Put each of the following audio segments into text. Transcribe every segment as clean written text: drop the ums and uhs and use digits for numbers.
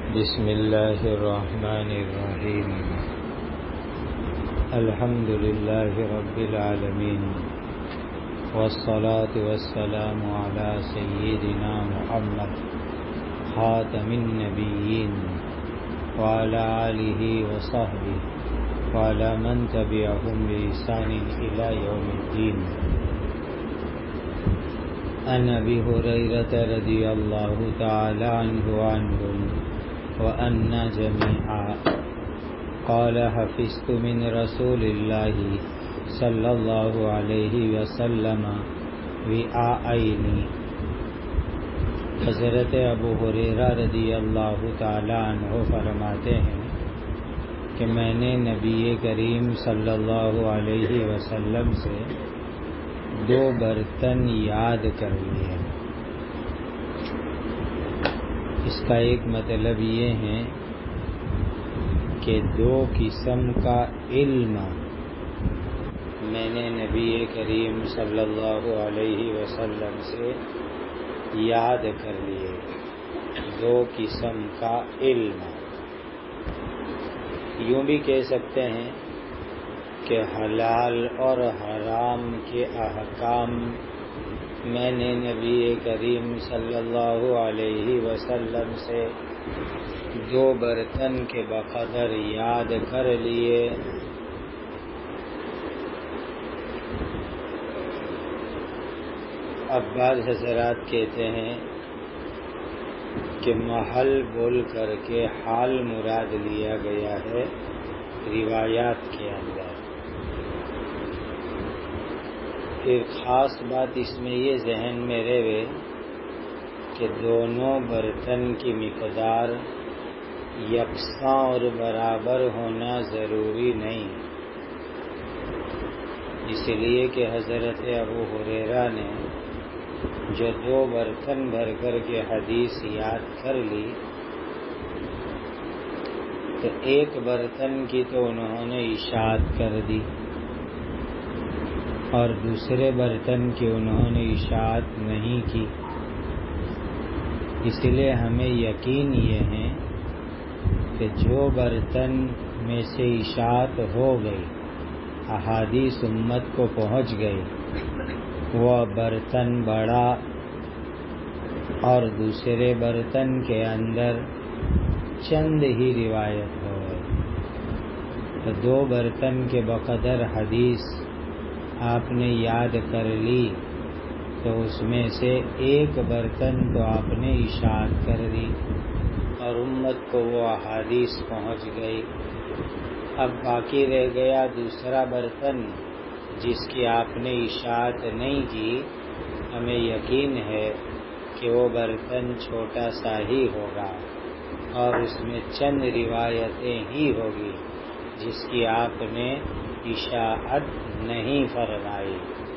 بسم اللہ الرحمن الرحیم الحمد للہ رب العالمین والصلاة والسلام علی سیدنا محمد خاتم النبیین وعلی آلہ وصحبہ وعلی من تبعہم بإحسان الی یوم الدین. عن ابی ہریرہ رضی اللہ تعالی عنہ وعنہم وأنا جميعا قال حفظت من رسول الله صلى الله عليه وسلم وعاءين. حضرت ابو ہریرہ رضی اللہ تعالی عنہ فرماتے ہیں کہ میں نے نبی کریم صلی اللہ علیہ وسلم سے 2 برتن یاد کر لیے. اس کا ایک مطلب یہ ہے کہ 2 قسم کا علم میں نے نبی کریم صلی اللہ علیہ وسلم سے یاد کر لیے. 2 قسم کا علم یوں بھی کہہ سکتے ہیں کہ حلال اور حرام کے احکام میں نے نبی کریم صلی اللہ علیہ وسلم سے 2 برتن کے بقدر یاد کر لیے. اب بعض حضرات کہتے ہیں کہ محل بول کر کے حال مراد لیا گیا ہے روایات کے اندر. پھر خاص بات اس میں یہ ذہن میں رہے کہ دونوں برتن کی مقدار یکساں اور برابر ہونا ضروری نہیں، اس لیے کہ حضرت ابو ہریرہ نے جو 2 برتن بھر کر کے حدیث یاد کر لی تو ایک برتن کی تو انہوں نے اشاعت کر دی اور دوسرے برتن کی انہوں نے اشاعت نہیں کی. اس لیے ہمیں یقین یہ ہے کہ جو برتن میں سے اشاعت ہو گئی، احادیث امت کو پہنچ گئی، وہ برتن بڑا اور دوسرے برتن کے اندر چند ہی روایت ہو گئی. تو 2 برتن کے بقدر حدیث آپ نے یاد کر لی تو اس میں سے ایک برتن تو آپ نے اشاعت کر دی اور امت کو وہ احادیث پہنچ گئی. اب باقی رہ گیا دوسرا برتن جس کی آپ نے اشاعت نہیں کی. ہمیں یقین ہے کہ وہ برتن چھوٹا سا ہی ہوگا اور اس میں چند روایتیں ہی ہوگی جس کی آپ نے اشاعت نہیں فرمائی.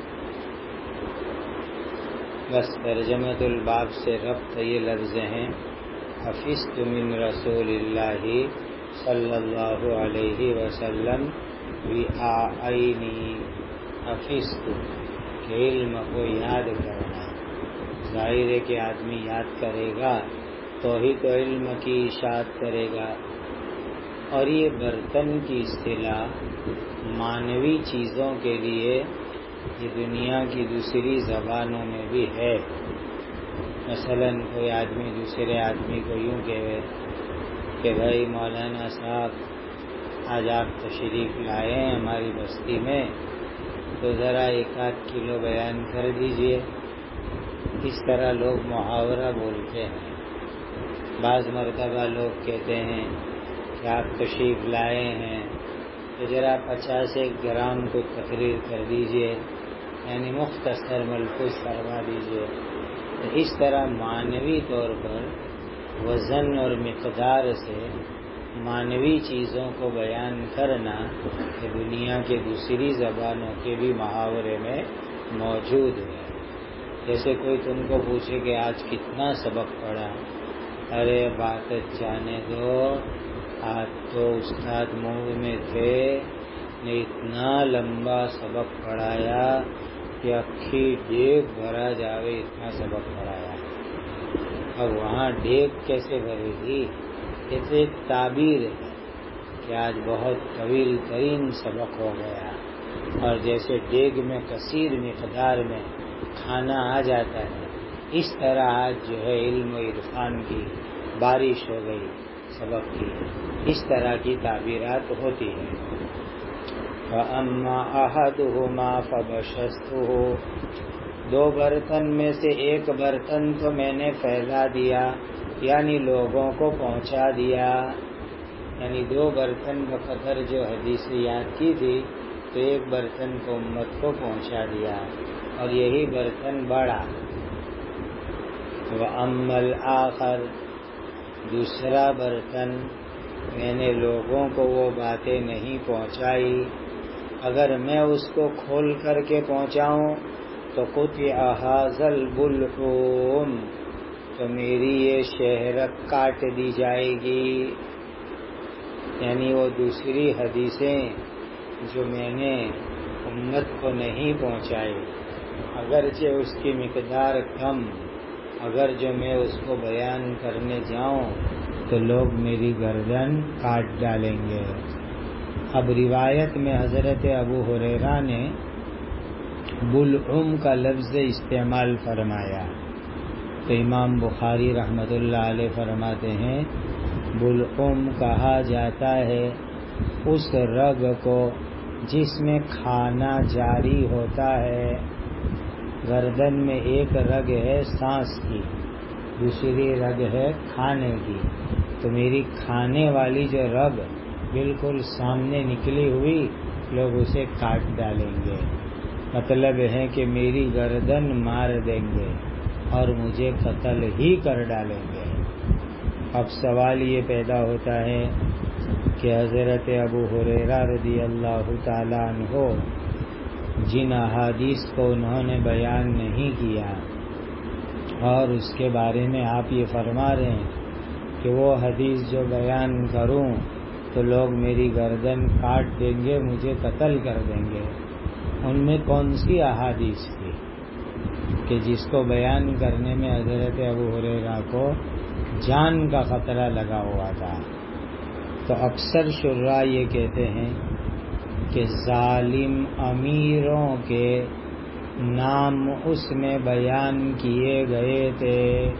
بس ترجمۃ الباب سے ربط یہ لفظ ہیں حفظت من رسول اللہ صلی اللہ علیہ وسلم وعاءین. حفظت کہ علم کو یاد کرنا. ظاہر ہے کہ آدمی یاد کرے گا تو ہی تو علم کی اشاعت کرے گا. اور یہ برتن کی اصطلاح معنوی چیزوں کے لیے یہ دنیا کی دوسری زبانوں میں بھی ہے. مثلا کوئی آدمی دوسرے آدمی کو یوں کہے کہ بھائی مولانا صاحب آج آپ تشریف لائے ہیں ہماری بستی میں تو ذرا 1-8 کلو بیان کر دیجئے. اس طرح لوگ محاورہ بولتے ہیں. بعض مرتبہ لوگ کہتے ہیں کہ آپ تشریف لائے ہیں تو ذرا 50 گرام کو تقریر کر دیجئے، یعنی مختصر ملفوظ فرما دیجئے. تو اس طرح معنوی طور پر وزن اور مقدار سے معنوی چیزوں کو بیان کرنا کہ دنیا کے دوسری زبانوں کے بھی محاورے میں موجود ہے. جیسے کوئی تم کو پوچھے کہ آج کتنا سبق پڑھا، ارے بات جانے دو، آج تو استاد موڈ میں تھے نے اتنا لمبا سبق پڑھایا کہ اکھی ڈیگ بھرا جاوے اتنا سبق پڑھایا. اب وہاں ڈیگ کیسے بھرے گی؟ کہتے ایک تعبیر ہے کہ آج بہت طویل ترین سبق ہو گیا، اور جیسے دیگ میں کثیر مقدار میں کھانا آ جاتا ہے، اس طرح آج جو ہے علم و عرفان کی بارش ہو گئی سبق کی، اس طرح کی تعبیرات ہوتی ہیں۔ وَأَمَّا أَحَدُهُمَا فَبَشَّسْتُهُ، دو برتن میں سے ایک برتن تو میں نے پھیلا دیا، یعنی لوگوں کو پہنچا دیا، یعنی دو برتن بقدر جو حدیث یاد کی تھی تو ایک برتن کو امت کو پہنچا دیا، اور یہی برتن بڑا۔ وَأَمَّا الْآخَرُ، دوسرا برتن میں نے لوگوں کو وہ باتیں نہیں پہنچائی، اگر میں اس کو کھول کر کے پہنچاؤں تو قطع ھذا البلعوم، تو میری یہ شہرک کاٹ دی جائے گی، یعنی وہ دوسری حدیثیں جو میں نے امت کو نہیں پہنچائی، اگرچہ اس کی مقدار کم، اگر جو میں اس کو بیان کرنے جاؤں تو لوگ میری گردن کاٹ ڈالیں گے۔ اب روایت میں حضرت ابو ہریرہ نے بلعوم کا لفظ استعمال فرمایا، تو امام بخاری رحمۃ اللہ علیہ فرماتے ہیں بلعوم کہا جاتا ہے اس رگ کو جس میں کھانا جاری ہوتا ہے۔ گردن میں ایک رگ ہے سانس کی، دوسری رگ ہے کھانے کی، تو میری کھانے والی جو رگ بالکل سامنے نکلی ہوئی، لوگ اسے کاٹ ڈالیں گے، مطلب ہے کہ میری گردن مار دیں گے اور مجھے قتل ہی کر ڈالیں گے۔ اب سوال یہ پیدا ہوتا ہے کہ حضرت ابو ہریرہ رضی اللہ تعالیٰ عنہ جن احادیث کو انہوں نے بیان نہیں کیا، اور اس کے بارے میں آپ یہ فرما رہے ہیں کہ وہ حدیث جو بیان کروں تو لوگ میری گردن کاٹ دیں گے، مجھے قتل کر دیں گے، ان میں کون سی احادیث تھی کہ جس کو بیان کرنے میں حضرت ابو ہریرہ کو جان کا خطرہ لگا ہوا تھا؟ تو اکثر شراح یہ کہتے ہیں کہ ظالم امیروں کے نام اس میں بیان کیے گئے تھے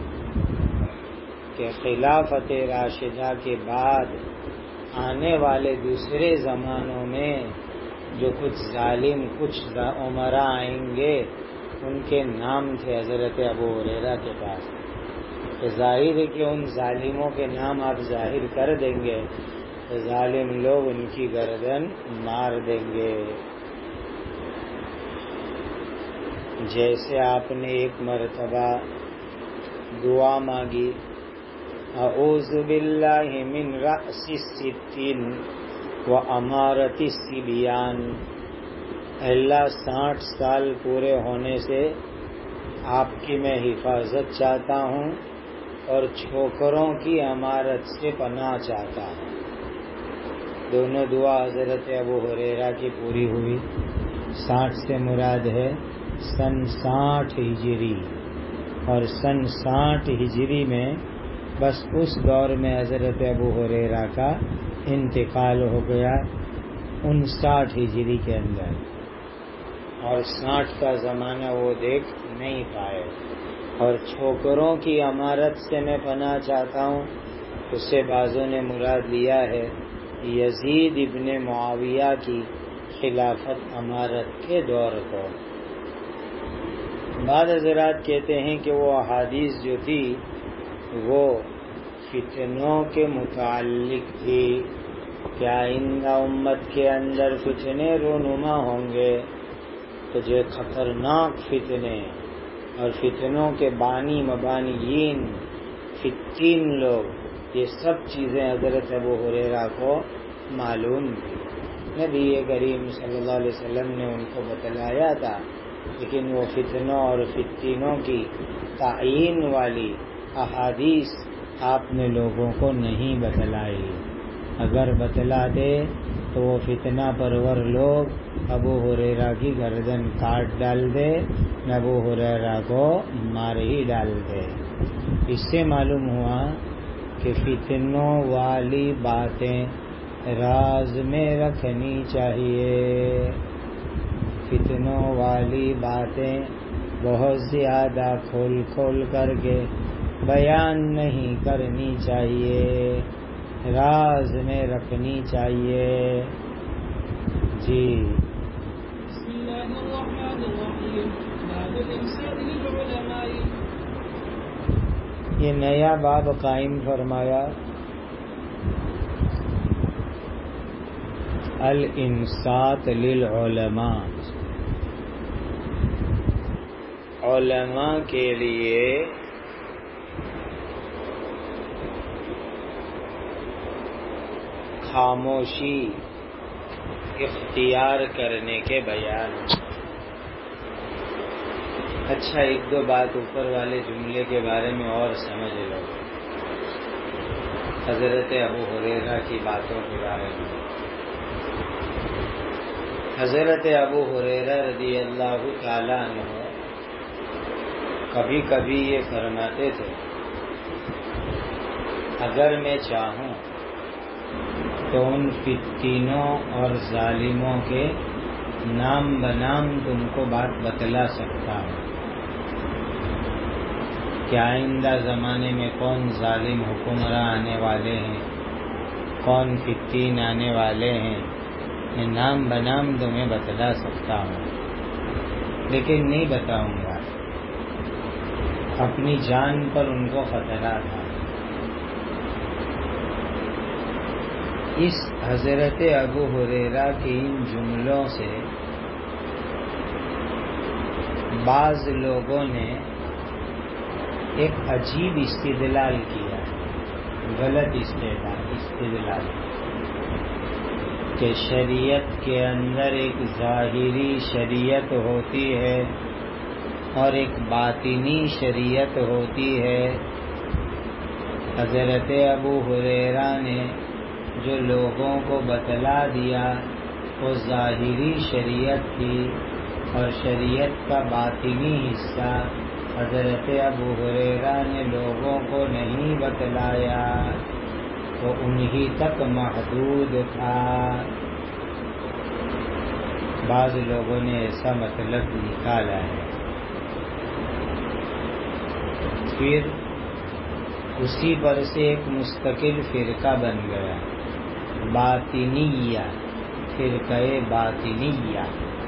کہ خلافت راشدہ کے بعد آنے والے دوسرے زمانوں میں جو کچھ ظالم کچھ عمراء آئیں گے ان کے نام تھے حضرت ابو ہریرہ کے پاس، تو ظاہر ہے کہ ان ظالموں کے نام آپ ظاہر کر دیں گے تو ظالم لوگ ان کی گردن مار دیں گے۔ جیسے آپ نے ایک مرتبہ دعا مانگی اعوذ باللہ من رأس الستین و امارت الصبیان، اللہ 60 سال پورے ہونے سے آپ کی میں حفاظت چاہتا ہوں اور چھوکروں کی امارت سے پناہ چاہتا ہوں۔ دونوں دعا حضرت ابو ہریرہ کی پوری ہوئی۔ 60 سے مراد ہے سن 60 ہجری، اور سن 60 ہجری میں بس اس دور میں حضرت ابو ہریرہ کا انتقال ہو گیا 59 ہجری کے اندر، اور 60 کا زمانہ وہ دیکھ نہیں پائے۔ اور چھوکروں کی امارت سے میں پناہ چاہتا ہوں، اس سے بعضوں نے مراد لیا ہے یزید ابن معاویہ کی خلافت امارت کے دور کو۔ بعض حضرات کہتے ہیں کہ وہ احادیث جو تھی وہ فتنوں کے متعلق تھی، کیا آئندہ امت کے اندر فتنے رونما ہوں گے، تو جو خطرناک فتنے اور فتنوں کے بانی مبانیین فتین لوگ، یہ سب چیزیں حضرت ابو ہریرہ کو معلوم تھی، نبی کریم صلی اللہ علیہ وسلم نے ان کو بتلایا تھا، لیکن وہ فتنوں اور فتینوں کی تعیین والی احادیث آپ نے لوگوں کو نہیں بتلائی۔ اگر بتلاتے تو وہ فتنہ پرور لوگ ابو ہریرہ کی گردن کاٹ ڈالتے، ابو ہریرہ کو مار ہی ڈالتے۔ اس سے معلوم ہوا کہ کہ فتنوں والی باتیں راز میں رکھنی چاہیے، فتنوں والی باتیں بہت زیادہ کھول کھول کر کے بیان نہیں کرنی چاہیے، راز میں رکھنی چاہیے۔ جی بسم اللہ الرحمن الرحیم، باب الانصات للعلماء۔ یہ نیا باب قائم فرمایا، الانصات للعلماء، علماء کے لیے خاموشی اختیار کرنے کے بیان۔ اچھا، ایک دو بات اوپر والے جملے کے بارے میں اور سمجھ لو، حضرت ابو ہریرہ کی باتوں کے بارے میں۔ حضرت ابو ہریرہ رضی اللہ تعالیٰ عنہ کبھی کبھی یہ فرماتے تھے، اگر میں چاہوں تو ان فتینوں اور ظالموں کے نام بنام تم کو بات بتلا سکتا ہوں کہ آئندہ زمانے میں کون ظالم حکمراں آنے والے ہیں، کون فتین آنے والے ہیں، میں نام بنام تمہیں بتلا سکتا ہوں، لیکن نہیں بتاؤں گا، اپنی جان پر ان کو خطرہ تھا۔ اس حضرت ابو ہریرہ کے ان جملوں سے بعض لوگوں نے ایک عجیب استدلال کیا، غلط استدلال، کہ شریعت کے اندر ایک ظاہری شریعت ہوتی ہے اور ایک باطنی شریعت ہوتی ہے۔ حضرت ابو ہریرہ نے جو لوگوں کو بتلا دیا وہ ظاہری شریعت تھی، اور شریعت کا باطنی حصہ حضرت ابو ہریرہ نے لوگوں کو نہیں بتلایا، وہ انہی تک محدود تھا۔ بعض لوگوں نے ایسا مطلب نکالا ہے، پھر اسی پر سے ایک مستقل فرقہ بن گیا، باطنیہ، فرقہ باطنیہ۔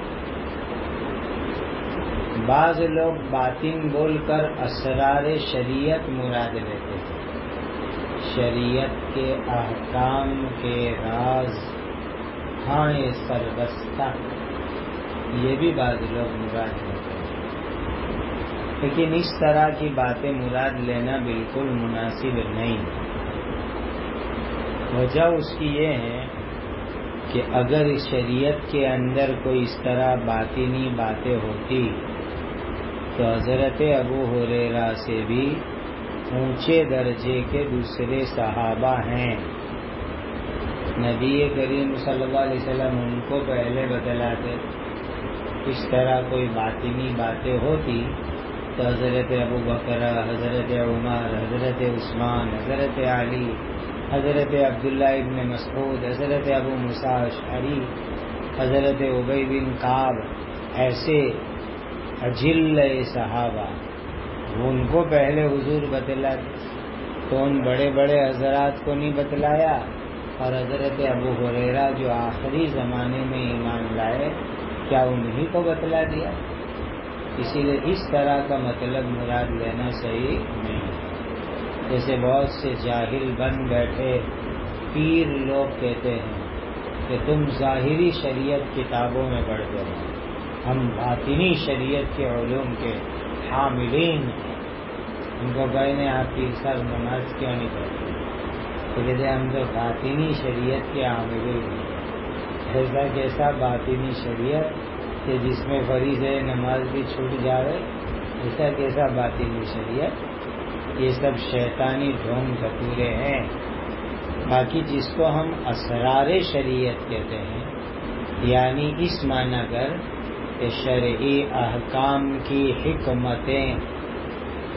بعض لوگ باطن بول کر اسرار شریعت مراد لیتے تھے، شریعت کے احکام کے راز، ہاں سربستہ، یہ بھی بعض لوگ مراد لیتے ہیں، لیکن اس طرح کی باتیں مراد لینا بالکل مناسب نہیں۔ وجہ اس کی یہ ہے کہ اگر شریعت کے اندر کوئی اس طرح باطنی باتیں ہوتی تو حضرت ابو ہریرہ سے بھی اونچے درجے کے دوسرے صحابہ ہیں، نبی کریم صلی اللہ علیہ وسلم ان کو پہلے بتلاتے۔ اس طرح کوئی باطنی باتیں ہوتی تو حضرت ابو بکر، حضرت عمر، حضرت عثمان، حضرت علی، حضرت عبداللہ ابن مسعود، حضرت ابو موسیٰ اشعری، حضرت ابی بن کعب، ایسے اجل صحابہ، ان کو پہلے حضور بتلاتے، تو ان بڑے بڑے حضرات کو نہیں بتلایا، اور حضرت ابو ہریرہ جو آخری زمانے میں ایمان لائے، کیا انہی کو بتلا دیا؟ اسی لیے اس طرح کا مطلب مراد لینا صحیح نہیں۔ جیسے بہت سے جاہل بن بیٹھے پیر لوگ کہتے ہیں کہ تم ظاہری شریعت کتابوں میں پڑھتے ہو، ہم باطنی شریعت کے علوم کے حاملین ہیں۔ ان کو کہنے آپ پیر صاحب نماز کیوں نہیں پڑھتے؟ تو کہتے ہم تو باطنی شریعت کے حاملین ہیں۔ ایسا کیسا باطنی شریعت کہ جس میں فریضہ نماز بھی چھوٹ جاوے؟ ایسا کیسا باطنی شریعت؟ یہ سب شیطانی ڈھونگ دھتورے ہیں۔ باقی جس کو ہم اسرار شریعت کہتے ہیں، یعنی اس معنی کر کہ شرعی احکام کی حکمتیں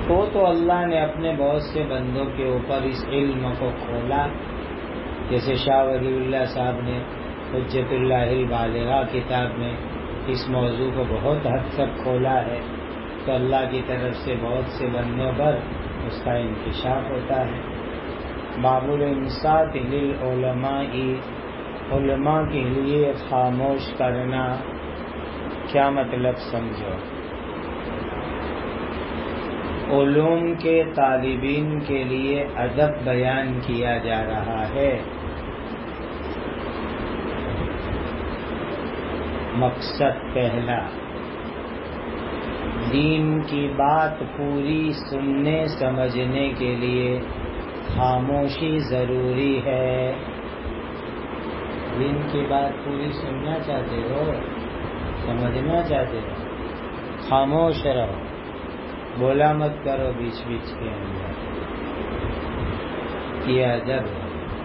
تو اللہ نے اپنے بہت سے بندوں کے اوپر اس علم کو کھولا، جیسے شاہ ولی اللہ صاحب نے حجت اللہ البالغہ کتاب میں اس موضوع کو بہت حد تک کھولا ہے، تو اللہ کی طرف سے بہت سے بندوں پر اس کا انکشاف ہوتا ہے۔ باب الانصات للعلماء، علماء کے لیے خاموش کرنا، کیا مطلب سمجھو؟ علوم کے طالبین کے لیے ادب بیان کیا جا رہا ہے۔ مقصد پہلا، دین کی بات پوری سننے سمجھنے کے لیے خاموشی ضروری ہے۔ دین کی بات پوری سننا چاہتے ہو، سمجھنا چاہتے ہو، خاموش رہو، بولا مت کرو بیچ بیچ کے اندر، یہ ادب ہے۔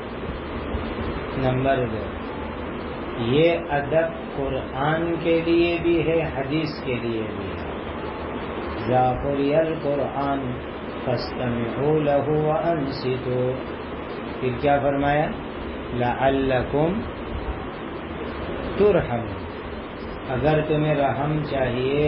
نمبر 2، یہ ادب قرآن کے لیے بھی ہے، حدیث کے لیے بھی ہے۔ ذا قرئ القرآن فاستمعوا له وانصتوا، پھر کیا فرمایا؟ لعلکم ترحمون، اگر تمہیں رحم چاہیے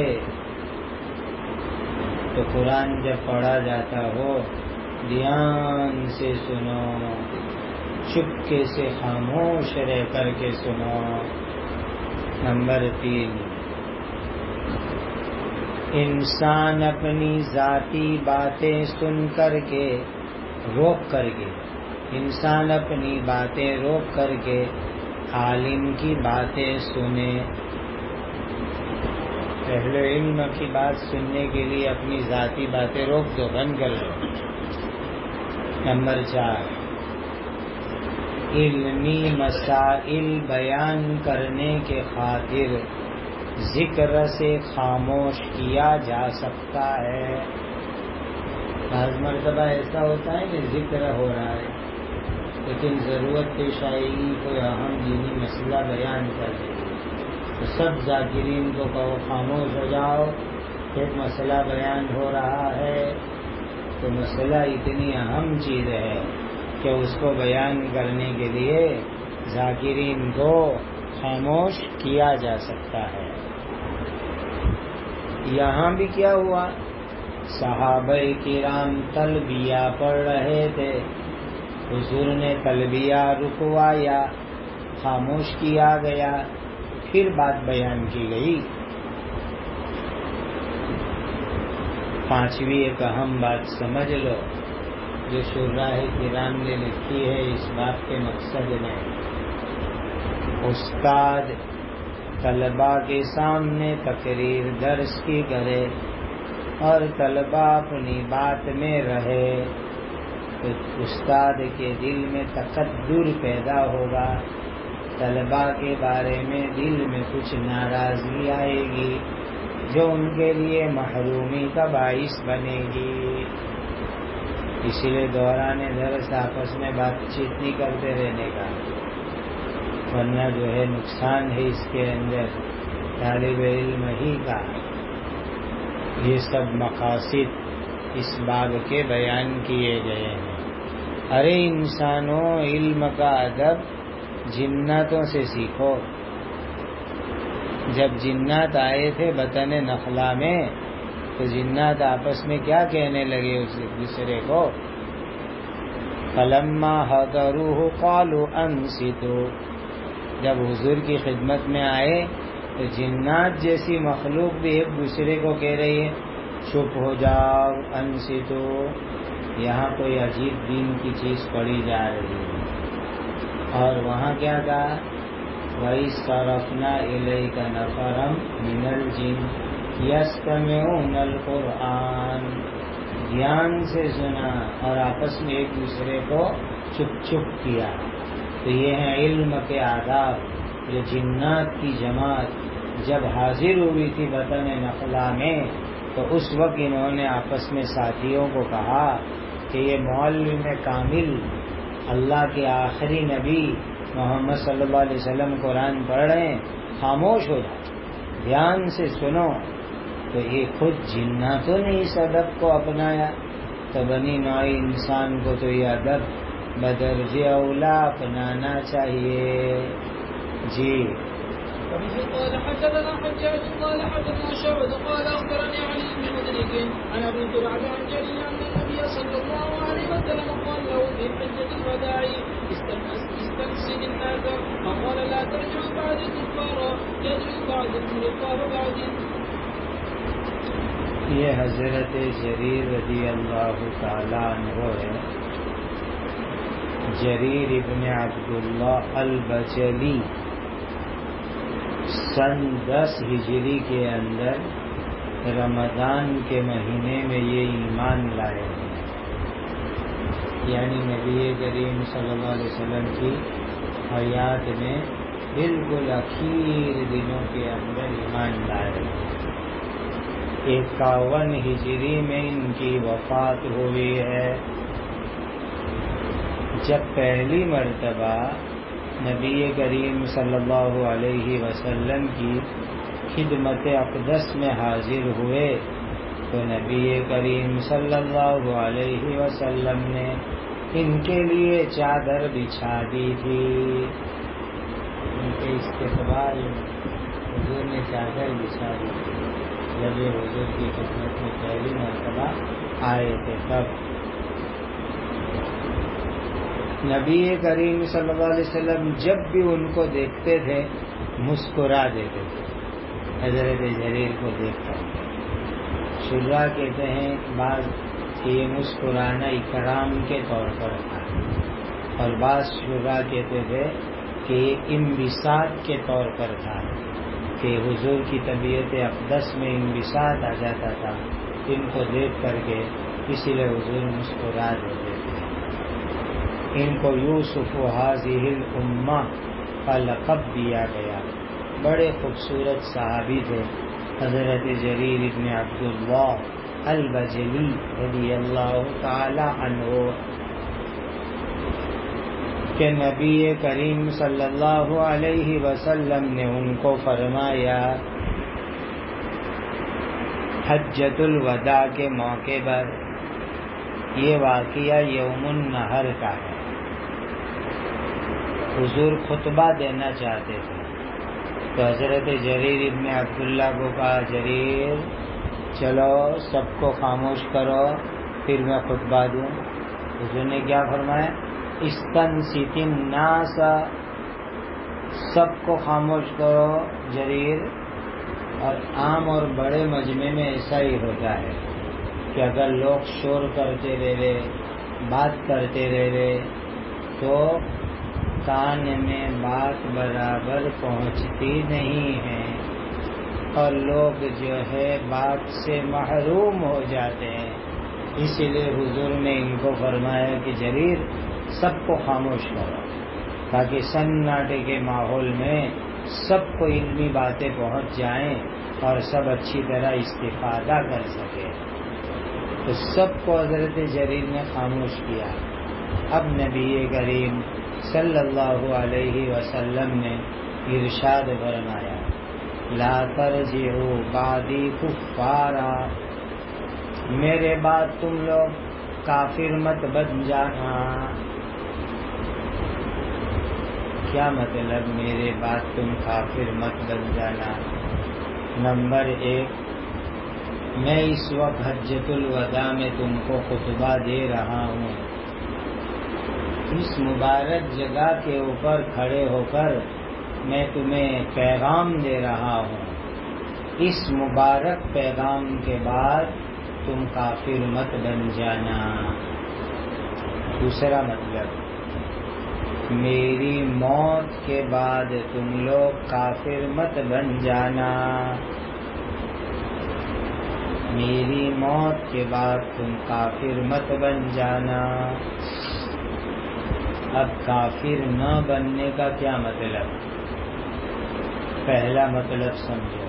تو قرآن جب پڑھا جاتا ہو دھیان سے سنو، چپکے سے خاموش رہ کر کے سنو۔ نمبر 3، انسان اپنی ذاتی باتیں سن کر کے روک کر کے، انسان اپنی باتیں روک کر کے عالم کی باتیں سنے۔ اہل علم کی بات سننے کے لیے اپنی ذاتی باتیں روک دو، بند کر دو۔ نمبر 4، علمی مسائل بیان کرنے کے خاطر ذکر سے خاموش کیا جا سکتا ہے۔ بعض مرتبہ ایسا ہوتا ہے کہ ذکر ہو رہا ہے لیکن ضرورت پیش آئے گی کوئی اہم دینی مسئلہ بیان کر دے گی تو سب ذاکرین کو کہو خاموش ہو جاؤ، ایک مسئلہ بیان ہو رہا ہے۔ تو مسئلہ اتنی اہم چیز ہے کہ اس کو بیان کرنے کے لیے ذاکرین کو خاموش کیا جا سکتا ہے۔ یہاں بھی کیا ہوا؟ صحابہ کرام تلبیہ پڑھ رہے تھے، حضور نے تلبیہ رکوایا، خاموش کیا گیا، پھر بات بیان کی گئی۔ 5ویں ایک اہم بات سمجھ لو جو شراح کرام نے لکھی ہے اس بات کے مقصد میں، استاد طلباء کے سامنے تقریر درس کی کرے اور طلباء اپنی بات میں رہے تو استاد کے دل میں تکبر پیدا ہوگا، طلباء کے بارے میں دل میں کچھ ناراضگی آئے گی جو ان کے لیے محرومی کا باعث بنے گی۔ اس لیے دوران درس آپس میں بات چیت نہیں کرتے رہنے کا، ورنہ جو ہے نقصان ہے اس کے اندر طالب علم ہی کا۔ یہ سب مقاصد اس باب کے بیان کیے گئے ہیں۔ ارے انسانوں، علم کا ادب جناتوں سے سیکھو۔ جب جنات آئے تھے بطن نخلا میں تو جنات آپس میں کیا کہنے لگے اس دوسرے کو؟ فلما حضروہ قالوا انصتوا، جب حضور کی خدمت میں آئے تو جنات جیسی مخلوق بھی ایک دوسرے کو کہہ رہی ہے چپ ہو جاؤ، انصتو۔ یہاں کوئی عجیب دین کی چیز پڑھی جا رہی ہے، اور وہاں کیا کہا؟ وَإِذْ صَرَفْنَا إِلَيْكَ نَفَرًا مِنَ الْجِنِّ يَسْتَمِعُونَ الْقُرْآنَ، دھیان سے سنا اور آپس میں ایک دوسرے کو چپ چپ کیا۔ تو یہ ہیں علم کے آداب جو جنات کی جماعت جب حاضر ہوئی تھی بطن نخلا میں تو اس وقت انہوں نے آپس میں ساتھیوں کو کہا کہ یہ معلم کامل اللہ کے آخری نبی محمد صلی اللہ علیہ وسلم قرآن پڑھ رہے ہیں، خاموش ہو جاؤ، دھیان سے سنو۔ تو یہ خود جناتوں نے اس ادب کو اپنایا، تو بنی نوع انسان کو تو یہ ادب بدرجہ اولا اپنانا چاہیے. جی. قال حدثنا حجاج قال حدثنا شعبة قال أخبرني علي بن مدرك عن أبي زرعة عن جرير أن النبي صلى الله عليه وسلم قال له في حجة الوداع استنصت الناس فقال لا ترجعوا بعد كفارا يدعو بعضكم رقاب بعض. یہ حضرت جریر رضی اللہ تعالیٰ عنہ ہے. جریر ابن عبداللہ البجلی سن 10 ہجری کے اندر رمضان کے مہینے میں یہ ایمان لائے ہیں، یعنی نبی کریم صلی اللہ علیہ وسلم کی حیات میں بالکل اخیر دنوں کے اندر ایمان لائے ہیں. 51 ہجری میں ان کی وفات ہوئی ہے. جب پہلی مرتبہ نبی کریم صلی اللہ علیہ وسلم کی خدمت اقدس میں حاضر ہوئے تو نبی کریم صلی اللہ علیہ وسلم نے ان کے لیے چادر بچھا دی تھی. ان کے استقبال حضور نے چادر بچھا دی تھی جب یہ حضور کی خدمت میں پہلی مرتبہ آئے تھے. تب نبی کریم صلی اللہ علیہ وسلم جب بھی ان کو دیکھتے تھے مسکرا دیتے تھے. حضرت جریر کو دیکھ کر شجاع کہتے ہیں بعض کہ یہ مسکرانا اکرام کے طور پر تھا، اور بعض شجاع کہتے تھے کہ یہ انبساط کے طور پر تھا، کہ حضور کی طبیعت اقدس میں انبساط آ جاتا تھا ان کو دیکھ کر کے، اسی لیے حضور مسکرا دیتے تھے. ان کو یوسف هذه الامہ کا لقب دیا گیا. بڑے خوبصورت صحابی تھے حضرت جریر ابن عبداللہ البجلی رضی اللہ تعالی عنہ، کہ نبی کریم صلی اللہ علیہ وسلم نے ان کو فرمایا حجۃ الوداع کے موقع پر، یہ واقعہ یوم النحر کا ہے. حضور خطبہ دینا چاہتے تھے تو حضرت جریر ابن عبداللہ کو کہا جریر چلو سب کو خاموش کرو پھر میں خطبہ دوں. حضور نے کیا فرمایا؟ استنصت الناس، سب کو خاموش کرو جریر. اور عام اور بڑے مجمع میں ایسا ہی ہوتا ہے کہ اگر لوگ شور کرتے رہے بات کرتے رہے تو کان میں بات برابر پہنچتی نہیں ہے اور لوگ جو ہے بات سے محروم ہو جاتے ہیں. اسی لیے حضور نے ان کو فرمایا کہ جریر سب کو خاموش کرو تاکہ سناٹے کے ماحول میں سب کو علمی باتیں پہنچ جائیں اور سب اچھی طرح استفادہ کر سکے. تو سب کو حضرت جریر نے خاموش کیا. اب نبی کریم صلی اللہ علیہ وسلم نے ارشاد فرمایا لا ترجعوا بعدی کفارا، میرے بعد تم لوگ کافر مت بن جانا. کیا مطلب میرے بعد تم کافر مت بن جانا؟ نمبر 1، میں اس وقت حجۃ الوداع میں تم کو خطبہ دے رہا ہوں، اس مبارک جگہ کے اوپر کھڑے ہو کر میں تمہیں پیغام دے رہا ہوں. اس مبارک پیغام کے بعد تم کافر مت بن جانا. دوسرا مطلب میری موت کے بعد تم لوگ کافر مت بن جانا. میری موت کے بعد تم کافر مت بن جانا. اب کافر نہ بننے کا کیا مطلب؟ پہلا مطلب سمجھو،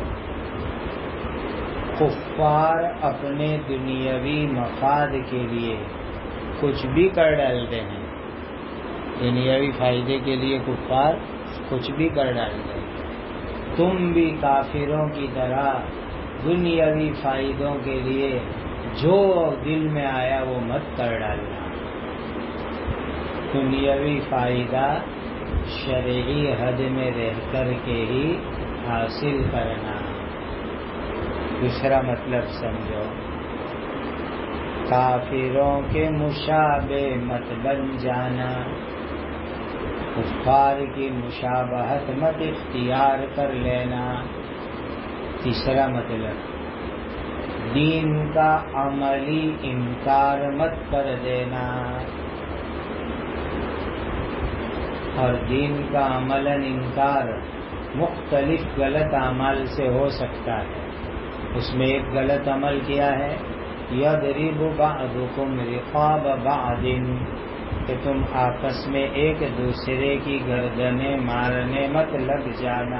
کفار اپنے دنیاوی مفاد کے لیے کچھ بھی کر ڈالتے ہیں. دنیاوی فائدے کے لیے کفار کچھ بھی کر ڈالتے ہیں. تم بھی کافروں کی طرح دنیاوی فائدوں کے لیے جو دل میں آیا وہ مت کر ڈالنا. دنیاوی فائدہ شرعی حد میں رہ کر کے ہی حاصل کرنا. دوسرا مطلب سمجھو، کافروں کے مشابہ مت بن جانا، کفار کی مشابہت مت اختیار کر لینا. تیسرا مطلب، دین کا عملی انکار مت کر دینا. اور دین کا عملاً انکار مختلف غلط اعمال سے ہو سکتا ہے. اس میں ایک غلط عمل کیا ہے، یضرب بعضکم رقاب بعض، کہ تم آپس میں ایک دوسرے کی گردنیں مارنے مت لگ جانا.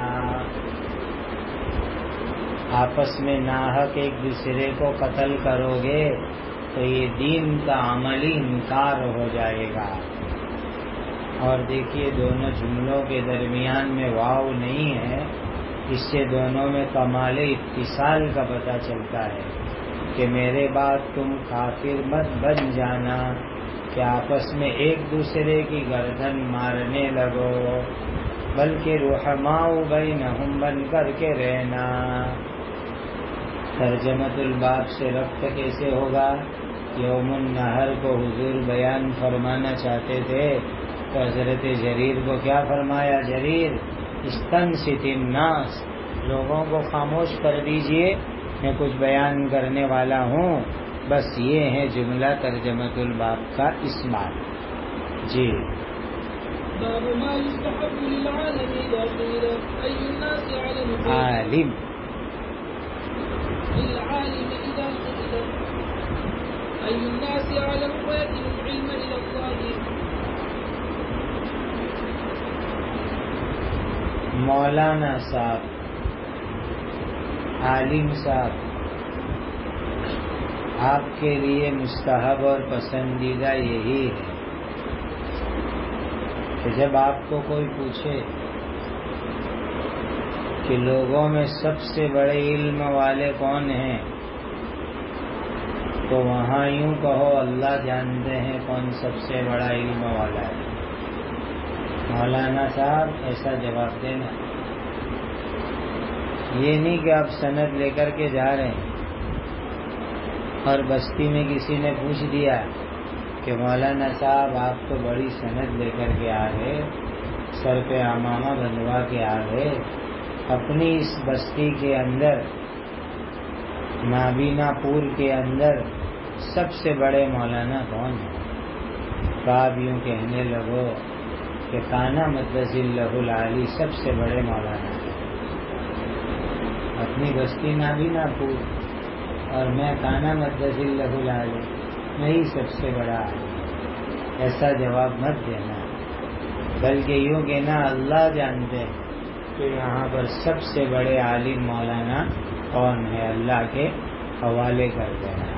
آپس میں ناحق ایک دوسرے کو قتل کرو گے تو یہ دین کا عملی انکار ہو جائے گا. اور دیکھیے دونوں جملوں کے درمیان میں واو نہیں ہے، اس سے دونوں میں کمال اتصال کا پتہ چلتا ہے کہ میرے بعد تم کافر مت بن جانا کہ آپس میں ایک دوسرے کی گردن مارنے لگو، بلکہ رحماء بینہم بن کر کے رہنا. ترجمۃ الباب سے ربط کیسے ہوگا؟ یوم النحر کو حضور بیان فرمانا چاہتے تھے تو حضرت جریر کو کیا فرمایا؟ جریر استنصت الناس، لوگوں کو خاموش کر دیجئے، میں کچھ بیان کرنے والا ہوں. بس یہ ہے جملہ ترجمۃ الباب کا اس بات. جی باب ما يستحب للعالم إذا قيل أي الناس أعلم عالم، للعالم إذا قيل أي الناس أعلم ويكل العلم إلى الله. مولانا صاحب، عالم صاحب، آپ کے لیے مستحب اور پسندیدہ یہی ہے کہ جب آپ کو کوئی پوچھے کہ لوگوں میں سب سے بڑے علم والے کون ہیں، تو وہاں یوں کہو اللہ جانتے ہیں کون سب سے بڑا علم والا ہے. مولانا صاحب ایسا جواب دینا. یہ نہیں کہ آپ سند لے کر کے جا رہے ہیں اور بستی میں کسی نے پوچھ دیا کہ مولانا صاحب آپ تو بڑی سند لے کر کے آ گئے، سر پہ عمامہ بندھوا کے آ گئے، اپنی اس بستی کے اندر نابینا پور کے اندر سب سے بڑے مولانا کون ہیں؟ تو آپ یوں کہنے لگو کہ کانا مدث اللہ العالی سب سے بڑے مولانا ہیں. اپنی بستی نابینا پور اور میں کانا مدث اللہ العالی، میں ہی سب سے بڑا عالم. ایسا جواب مت دینا، بلکہ یوں کہنا اللہ جانتے ہیں کہ یہاں پر سب سے بڑے عالم مولانا کون ہے، اللہ کے حوالے کر دینا.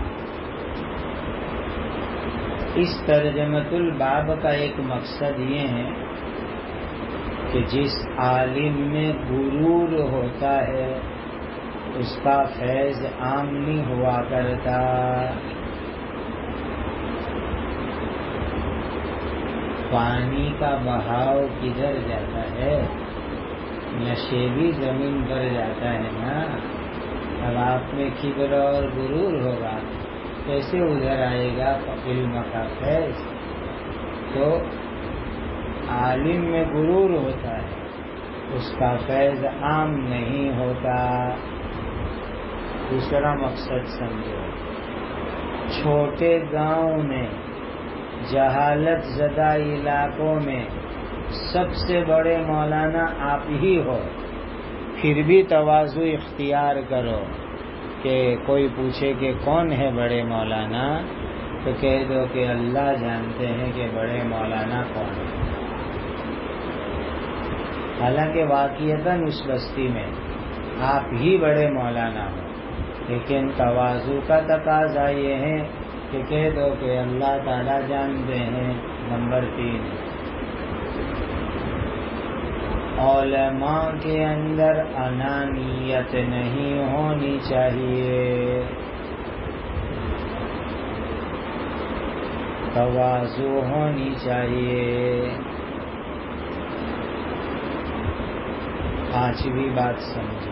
اس ترجمۃ الباب کا ایک مقصد یہ ہے کہ جس عالم میں غرور ہوتا ہے اس کا فیض عام نہیں ہوا کرتا. پانی کا بہاؤ کدھر جاتا ہے؟ نشیبی زمین پر جاتا ہے نا. اب آپ میں کبر اور غرور ہوگا، کیسے ادھر آئے گا علم کا فیض؟ تو عالم میں غرور ہوتا ہے، اس کا فیض عام نہیں ہوتا. دوسرا مقصد سمجھو، چھوٹے گاؤں میں، جہالت زدہ علاقوں میں سب سے بڑے مولانا آپ ہی ہو، پھر بھی تواضع اختیار کرو کہ کوئی پوچھے کہ کون ہے بڑے مولانا تو کہہ دو کہ اللہ جانتے ہیں کہ بڑے مولانا کون ہیں. حالانکہ واقعتاً اس بستی میں آپ ہی بڑے مولانا ہو، لیکن تواضع کا تقاضا یہ ہے کہ کہہ دو کہ اللہ تعالیٰ جانتے ہیں. نمبر 3، علماء کے اندر انانیت نہیں ہونی چاہیے، تواضع ہونی چاہیے۔ پانچویں بات سمجھو،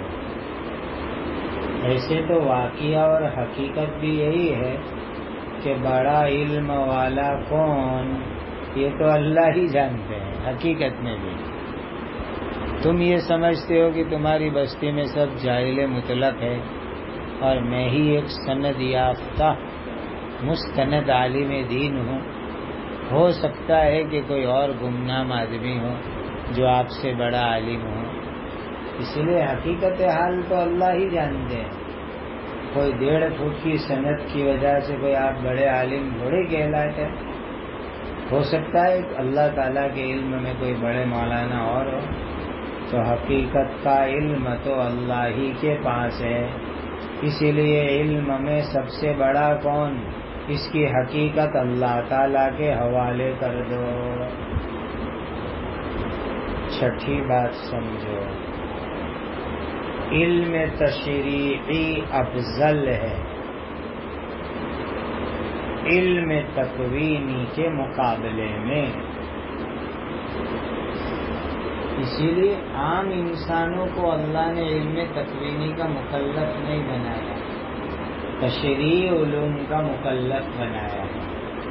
ایسے تو واقعہ اور حقیقت بھی یہی ہے کہ بڑا علم والا کون یہ تو اللہ ہی جانتے ہیں۔ حقیقت میں بھی تم یہ سمجھتے ہو کہ تمہاری بستی میں سب جاہل مطلق ہے اور میں ہی ایک سند یافتہ مستند عالم دین ہوں۔ ہو سکتا ہے کہ کوئی اور گمنام آدمی ہو جو آپ سے بڑا عالم ہو، اس لیے حقیقت حال تو اللہ ہی جانتے ہیں۔ کوئی 1.5 فٹ کی سند کی وجہ سے کوئی آپ بڑے عالم تھوڑے کہلاتے ہیں۔ ہو سکتا ہے اللہ تعالیٰ کے علم میں کوئی بڑے مولانا اور ہو، تو حقیقت کا علم تو اللہ ہی کے پاس ہے۔ اسی لیے علم میں سب سے بڑا کون، اس کی حقیقت اللہ تعالیٰ کے حوالے کر دو۔ چھٹی بات سمجھو، علم تشریعی افضل ہے علم تکوینی کے مقابلے میں۔ اسی لیے عام انسانوں کو اللہ نے علم تکوینی کا مکلف نہیں بنایا، تشریعی علوم کا مکلف بنایا ہے۔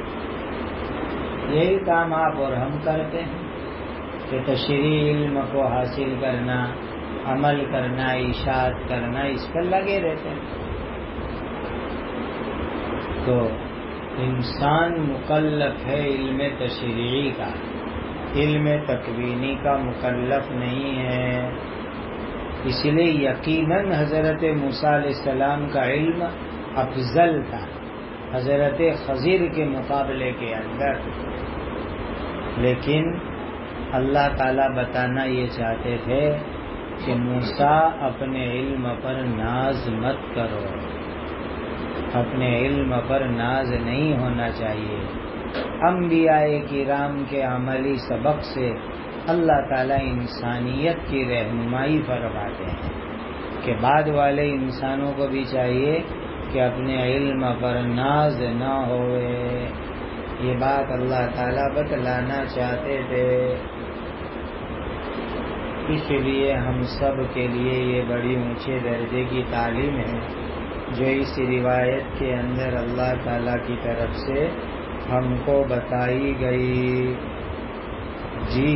یہی کام آپ اور ہم کرتے ہیں کہ تشریعی علم کو حاصل کرنا، عمل کرنا، اشاعت کرنا، اس پر لگے رہتے ہیں۔ تو انسان مکلف ہے علم تشریعی کا، علم تکوینی کا مکلف نہیں ہے۔ اس لیے یقیناً حضرت موسیٰ علیہ السلام کا علم افضل تھا حضرت خضر کے مقابلے کے اندر، لیکن اللہ تعالیٰ بتانا یہ چاہتے تھے کہ موسیٰ اپنے علم پر ناز مت کرو، اپنے علم پر ناز نہیں ہونا چاہیے۔ انبیاء کرام کے عملی سبق سے اللہ تعالیٰ انسانیت کی رہنمائی فرماتے ہیں کہ بعد والے انسانوں کو بھی چاہیے کہ اپنے علم پر ناز نہ ہوئے۔ یہ بات اللہ تعالیٰ بتلانا چاہتے تھے۔ اس لیے ہم سب کے لیے یہ بڑی اونچے درجے کی تعلیم ہے جو اس روایت کے اندر اللہ تعالیٰ کی طرف سے ہم کو بتائی گئی۔ جی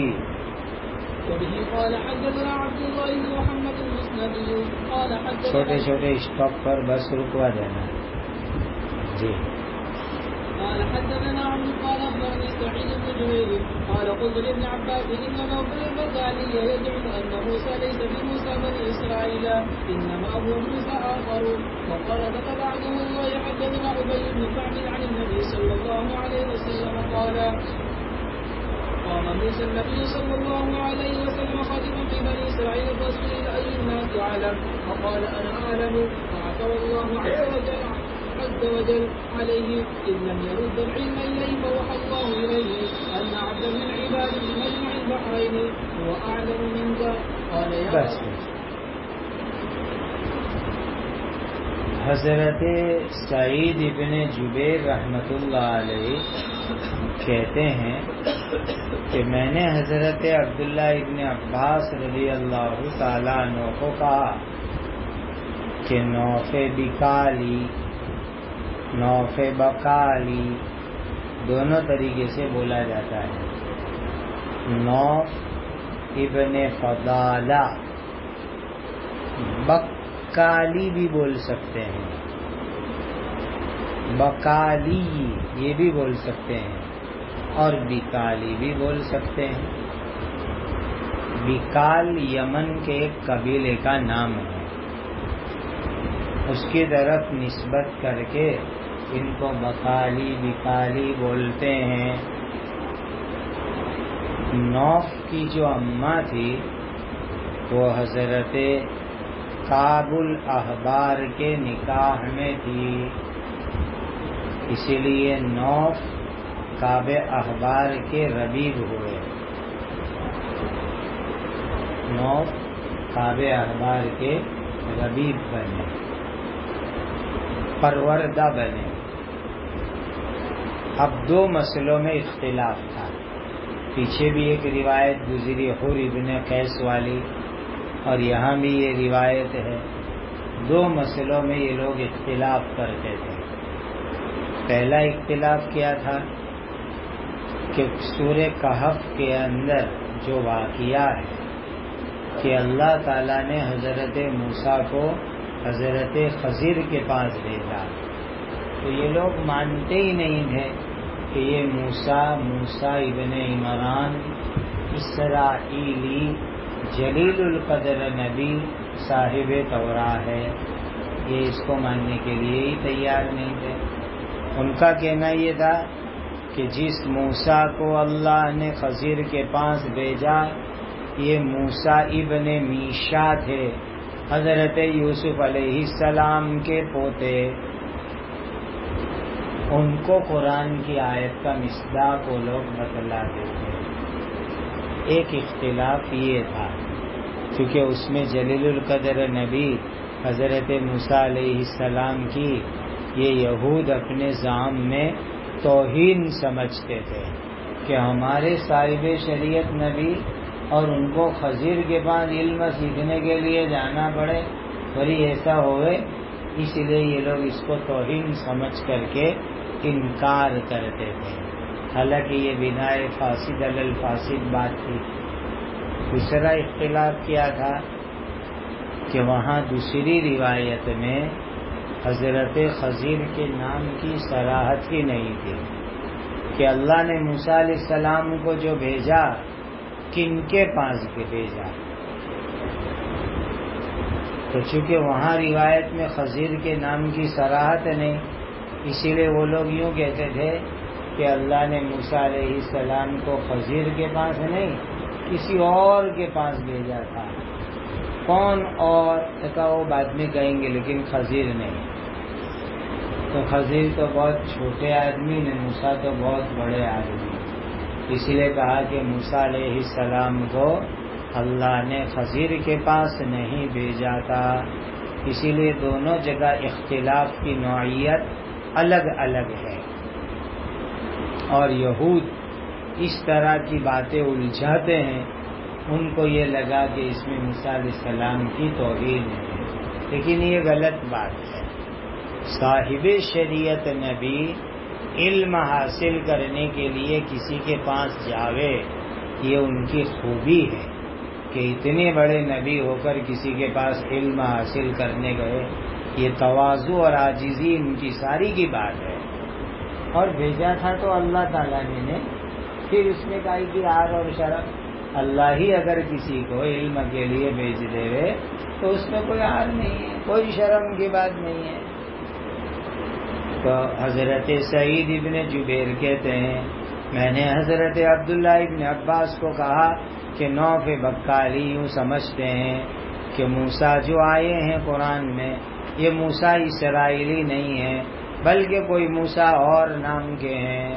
چھوٹے چھوٹے اسٹاپ پر بس رکوا دینا۔ جی قال حدثنا عمرو قال اخبرني سعيد بن جبير قال قلت لابن عباس ان نوفل البغالي يزعم ان موسى ليس بموسى بني اسرائيل انما هو موسى اخر، وقال فتبعنه ويحدثنا ابي بن كعب عن النبي صلى الله عليه وسلم قال قام موسى النبي صلى الله عليه وسلم خادما في بني اسرائيل فسئل اي الناس اعلم فقال انا اعلم، فعثر الله عز وجل عليه إذ لم يرد العلم إليه فوحى الله إليه أن عبدا من عباد مجمع البحرين هو أعلم منك قال يا بس حضرت سعید ابن جبیر رحمت اللہ علیہ کہتے ہیں کہ میں نے حضرت عبداللہ ابن عباس رضی اللہ تعالیٰ عنہ کو کہا کہ نوف بکالی، نوف بکالی دونوں طریقے سے بولا جاتا ہے۔ نوف ابن فضالہ، بکالی بھی بول سکتے ہیں، بکالی یہ بھی بول سکتے ہیں اور بکالی بھی بول سکتے ہیں۔ بکال یمن کے ایک قبیلے کا نام ہے، اس کی طرف نسبت کر کے ان کو بکالی بکالی بولتے ہیں۔ نوف کی جو اماں تھی وہ حضرت کعب الاحبار کے نکاح میں تھی، اسی لیے نوف کعب احبار کے ربیب ہوئے۔ نوف کعب احبار کے ربیب بنے، پروردہ بنے۔ اب دو مسئلوں میں اختلاف تھا، پیچھے بھی ایک روایت گزری حر ابن قیس والی، اور یہاں بھی یہ روایت ہے۔ دو مسئلوں میں یہ لوگ اختلاف کرتے تھے۔ پہلا اختلاف کیا تھا کہ سورہ کہف کے اندر جو واقعہ ہے کہ اللہ تعالیٰ نے حضرت موسیٰ کو حضرت خضر کے پاس بھیجا، تو یہ لوگ مانتے ہی نہیں تھے کہ یہ موسیٰ ابن عمران اسرائیلی جلیل القدر نبی صاحب توراہ ہے، یہ اس کو ماننے کے لیے ہی تیار نہیں تھے۔ ان کا کہنا یہ تھا کہ جس موسیٰ کو اللہ نے خضر کے پاس بھیجا یہ موسیٰ ابن میشا تھے، حضرت یوسف علیہ السلام کے پوتے۔ ان کو قرآن کی آیت کا مصداق وہ لوگ بتلاتے تھے۔ ایک اختلاف یہ تھا کیونکہ اس میں جلیل القدر نبی حضرت موسیٰ علیہ السلام کی یہ یہود اپنے زعم میں توہین سمجھتے تھے کہ ہمارے صاحب شریعت نبی اور ان کو خضر کے بعد علم سیکھنے کے لیے جانا پڑے، بھری ایسا ہوئے، اس لیے یہ لوگ اس کو توہین سمجھ کر کے انکار کرتے تھے، حالانکہ یہ بناء فاسد علی الفاسد بات تھی۔ دوسرا اختلاف کیا تھا کہ وہاں دوسری روایت میں حضرت خضر کے نام کی صراحت ہی نہیں تھی کہ اللہ نے موسیٰ علیہ السلام کو جو بھیجا کن کے پاس بھیجا، تو چونکہ وہاں روایت میں خضر کے نام کی صراحت نہیں، اسی لیے وہ لوگ یوں کہتے تھے کہ اللہ نے موسیٰ علیہ السلام کو خضر کے پاس نہیں کسی اور کے پاس بھیجا تھا۔ کون اور کا وہ بعد میں کہیں گے، لیکن خضر نہیں۔ تو خضر تو بہت چھوٹے آدمی نے، موسیٰ تو بہت بڑے آدمی، اس لیے کہا کہ موسیٰ علیہ السلام کو اللہ نے خضر کے پاس نہیں بھیجا تھا۔ اسی لیے دونوں جگہ اختلاف کی نوعیت الگ الگ ہے، اور یہود اس طرح کی باتیں الجھاتے ہیں، ان کو یہ لگا کہ اس میں موسیٰ علیہ السلام کی توہین ہے، لیکن یہ غلط بات ہے۔ صاحب شریعت نبی علم حاصل کرنے کے لیے کسی کے پاس جاوے، یہ ان کی خوبی ہے کہ اتنے بڑے نبی ہو کر کسی کے پاس علم حاصل کرنے گئے، یہ تواضع اور عاجزی ان کی ساری کی بات ہے۔ اور بھیجا تھا تو اللہ تعالیٰ نے پھر اس میں کہا کہ عار اور شرم، اللہ ہی اگر کسی کو علم کے لیے بھیج دے تو اس میں کوئی عار نہیں ہے، کوئی شرم کی بات نہیں ہے۔ تو حضرت سعید ابن جبیر کہتے ہیں میں نے حضرت عبداللہ ابن عباس کو کہا کہ نوف بکالی یوں سمجھتے ہیں کہ موسیٰ جو آئے ہیں قرآن میں یہ موسیٰ اسرائیلی نہیں ہے، بلکہ کوئی موسیٰ اور نام کے ہیں۔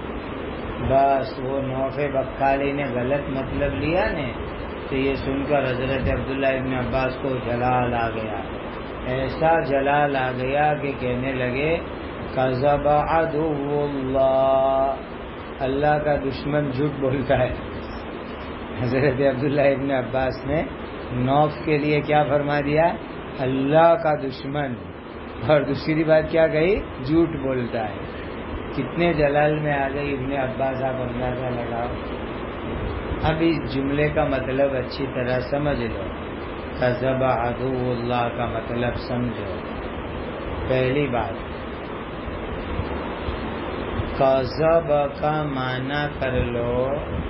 بس وہ نوف بکالی نے غلط مطلب لیا نے، تو یہ سن کر حضرت عبداللہ ابن عباس کو جلال آ گیا، ایسا جلال آ گیا کہ کہنے لگے کذب عدو اللہ، اللہ کا دشمن جھوٹ بولتا ہے۔ حضرت عبداللہ ابن عباس نے نوف کے لیے کیا فرما دیا؟ اللہ کا دشمن، اور دوسری بات کیا کہی؟ جھوٹ بولتا ہے۔ کتنے جلال میں آ گئی ابن عباس، آپ اندازہ لگاؤ۔ اب اس جملے کا مطلب اچھی طرح سمجھ لو، کذب عدو اللہ کا مطلب سمجھو۔ پہلی بات، کذب کا معنی کر لو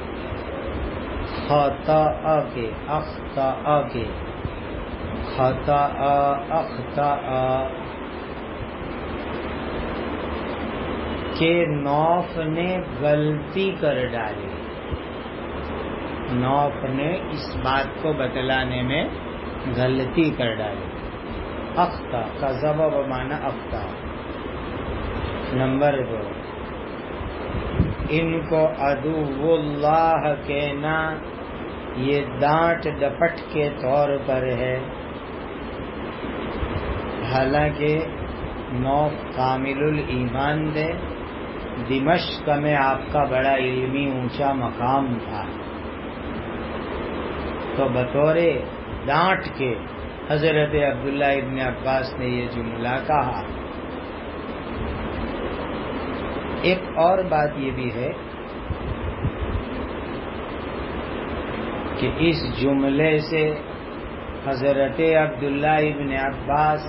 خطا کے، اخطا کے، خطا اخطا کہ نوف نے غلطی کر ڈالی، نوف نے اس بات کو بتلانے میں غلطی کر ڈالی۔ اخطا، کذب بمعنی اخطا۔ نمبر 2، ان کو عدو اللہ کہنا یہ ڈانٹ ڈپٹ کے طور پر ہے، حالانکہ نوف کامل الایمان دے، دمشق میں آپ کا بڑا علمی اونچا مقام تھا، تو بطور ڈانٹ کے حضرت عبداللہ ابن عباس نے یہ جملہ کہا۔ ایک اور بات یہ بھی ہے کہ اس جملے سے حضرت عبداللہ ابن عباس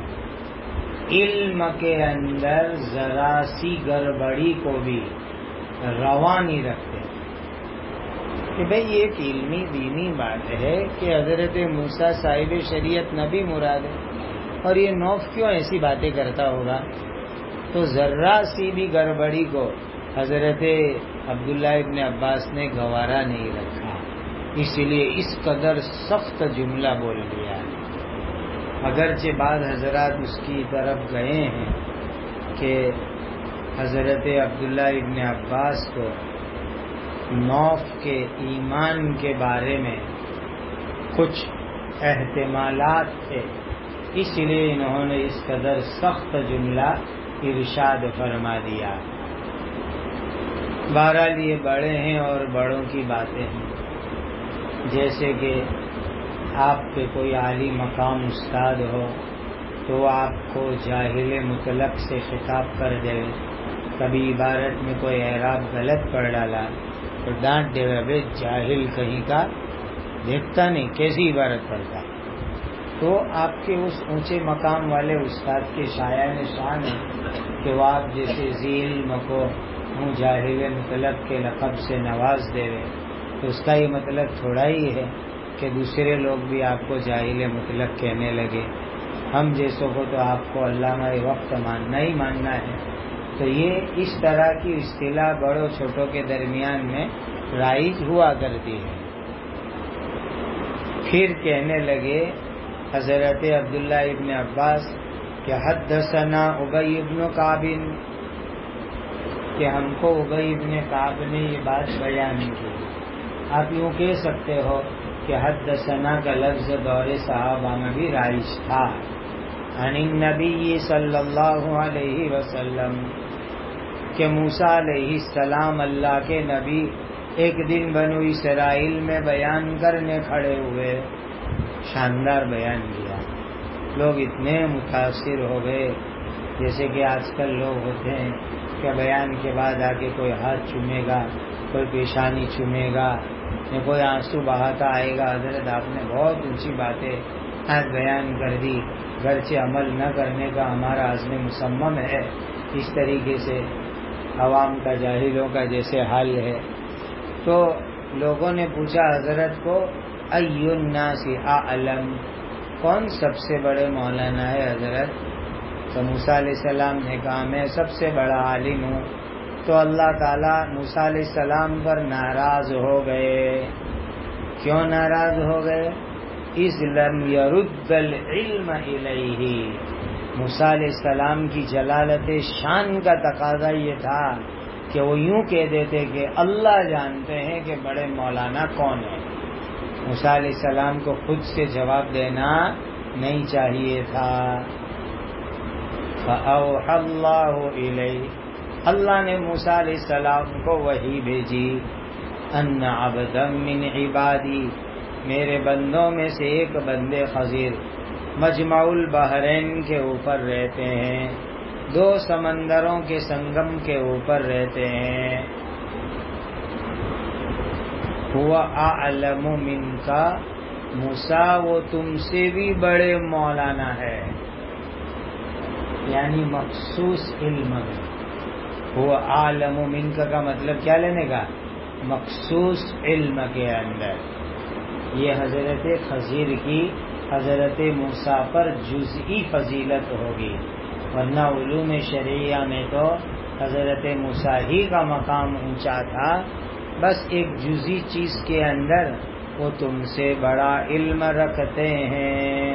علم کے اندر ذرا سی گڑبڑی کو بھی روا نہیں رکھتے کہ بھئی یہ ایک علمی دینی بات ہے کہ حضرت موسیٰ صاحب شریعت نبی مراد ہے، اور یہ نوف کیوں ایسی باتیں کرتا ہوگا، تو ذرا سی بھی گڑبڑی کو حضرت عبداللہ ابن عباس نے گوارا نہیں رکھا، اس لیے اس قدر سخت جملہ بول دیا ہے۔ اگرچہ بعض حضرات اس کی طرف گئے ہیں کہ حضرت عبداللہ ابن عباس کو نوف کے ایمان کے بارے میں کچھ احتمالات تھے، اس لیے انہوں نے اس قدر سخت جملہ ارشاد فرما دیا۔ بہرحال یہ بڑے ہیں اور بڑوں کی باتیں ہیں، جیسے کہ آپ کے کوئی عالی مقام استاد ہو تو آپ کو جاہل مطلق سے خطاب کر دے، کبھی عبارت میں کوئی اعراب غلط پڑھ ڈالا تو ڈانٹ دے گا، بے جاہل کہیں کا، دیکھتا نہیں کیسی عبارت پڑھتا، تو آپ کے اس اونچے مقام والے استاد کے شایان شان ہے کہ وہ آپ جیسے ذی علم کو جاہل مطلق کے لقب سے نواز دے رہے، تو اس کا یہ مطلب تھوڑا ہی ہے کہ دوسرے لوگ بھی آپ کو جاہل مطلق کہنے لگے، ہم جیسوں کو تو آپ کو علامہ وقت ماننا ہی ماننا ہے۔ تو یہ اس طرح کی اصطلاح بڑوں چھوٹوں کے درمیان میں رائج ہوا کرتی ہے۔ پھر کہنے لگے حضرت عبداللہ ابن عباس کہ حدثنا ابی ابن کعب، کہ ہم کو ابی ابن کعب نے یہ بات بیان کی۔ آپ یوں کہہ سکتے ہو کہ حدثنا کا لفظ دور صحابہ میں بھی رائج تھا۔ عن النبی صلی اللہ علیہ وسلم، کہ موسیٰ علیہ السلام اللہ کے نبی ایک دن بنو اسرائیل میں بیان کرنے کھڑے ہوئے، شاندار بیان کیا، لوگ اتنے متاثر ہو گئے، جیسے کہ آج کل لوگ ہوتے ہیں کہ بیان کے بعد آ کے کوئی ہاتھ چومے گا، کوئی پیشانی چومے گا، یا کوئی آنسو بہاتا آئے گا، حضرت آپ نے بہت اونچی باتیں آج بیان کر دی، گرچہ عمل نہ کرنے کا ہمارا عزم مصمم ہے، اس طریقے سے عوام کا جاہلوں کا جیسے حال ہے۔ تو لوگوں نے پوچھا حضرت کو ای الناس اعلم، کون سب سے بڑے مولانا ہے حضرت؟ تو موسیٰ علیہ السلام نے کہا میں سب سے بڑا عالم ہوں۔ تو اللہ تعالیٰ موسیٰ علیہ السلام پر ناراض ہو گئے۔ کیوں ناراض ہو گئے؟ اذ لم يرد العلم الیہ، موسیٰ علیہ السلام کی جلالت شان کا تقاضا یہ تھا کہ وہ یوں کہہ دیتے کہ اللہ جانتے ہیں کہ بڑے مولانا کون ہیں۔ موسیٰ علیہ السلام کو خود سے جواب دینا نہیں چاہیے تھا۔ فَأَوْحَى اللَّهُ إِلَيْهِ، اللہ نے موسیٰ علیہ السلام کو وحی بھیجی، ان عبدا من عبادی، میرے بندوں میں سے ایک بندے خضر مجمع البحرین کے اوپر رہتے ہیں، دو سمندروں کے سنگم کے اوپر رہتے ہیں، هو اعلم منک، موسیٰ وہ تم سے بھی بڑے مولانا ہے، یعنی مخصوص علم میں۔ هو اعلم منک کا مطلب کیا لینے کا؟ مخصوص علم کے اندر۔ یہ حضرت خضر کی حضرت موسیٰ پر جزئی فضیلت ہوگی، ورنہ علوم شرعیہ میں تو حضرت موسیٰ ہی کا مقام اونچا تھا، بس ایک جزئی چیز کے اندر وہ تم سے بڑا علم رکھتے ہیں۔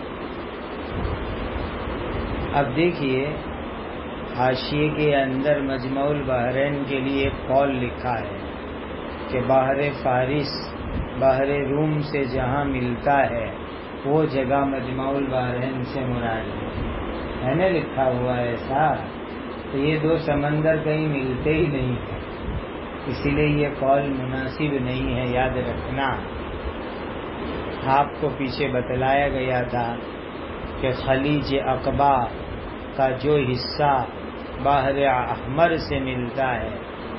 اب دیکھیے حاشیے کے اندر مجمع البحرین کے لیے ایک قول لکھا ہے کہ بحر فارس بحر روم سے جہاں ملتا ہے وہ جگہ مجمع البحرین سے مراد ہے نا، لکھا ہوا ہے ایسا. تو یہ دو سمندر کہیں ملتے ہی نہیں ہیں، اسی لیے یہ قول مناسب نہیں ہے. یاد رکھنا، آپ کو پیچھے بتلایا گیا تھا کہ خلیج عقبہ کا جو حصہ بحر احمر سے ملتا ہے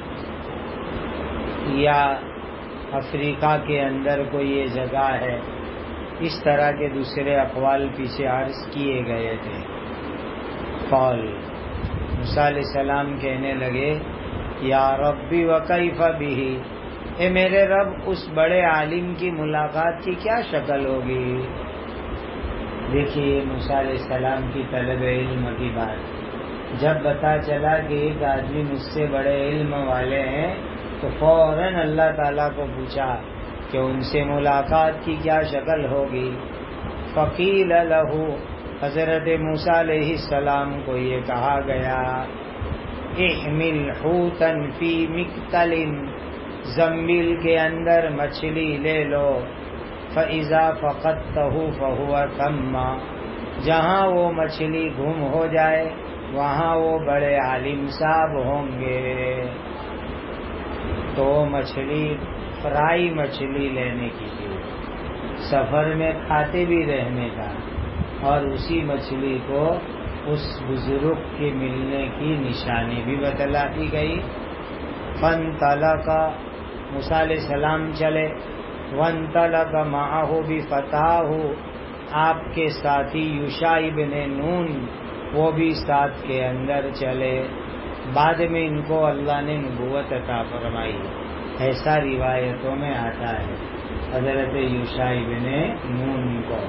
یا افریقہ کے اندر کوئی یہ جگہ ہے، اس طرح کے دوسرے اقوال پیچھے عرض کیے گئے تھے. قول موسیٰ علیہ السلام کہنے لگے یا ربی وکیف بہ، اے میرے رب اس بڑے عالم کی ملاقات کی کیا شکل ہوگی. دیکھیے موسیٰ علیہ السلام کی طلب علم کی بات، جب پتا چلا کہ ایک آدمی مجھ سے بڑے علم والے ہیں تو فوراً اللہ تعالیٰ کو پوچھا کہ ان سے ملاقات کی کیا شکل ہوگی. فقیل لہ، حضرت موسیٰ علیہ السلام کو یہ کہا گیا احمل حوتا فی مکتل، زنبیل کے اندر مچھلی لے لو، فاذا فقدتہ فہو ثم، جہاں وہ مچھلی گم ہو جائے وہاں وہ بڑے عالم صاحب ہوں گے. تو مچھلی فرائی مچھلی لینے کی تھی، سفر میں کھاتے بھی رہنے کا، اور اسی مچھلی کو اس بزرگ کے ملنے کی نشانی بھی بتلا دی گئی. فانطلق، موسیٰ علیہ السلام چلے. وانطلق معه بفتاه، آپ کے ساتھی یوشع ابن نون وہ بھی ساتھ کے اندر چلے. بعد میں ان کو اللہ نے نبوت عطا فرمائی، ایسا روایتوں میں آتا ہے حضرت یوشع ابن نون کو.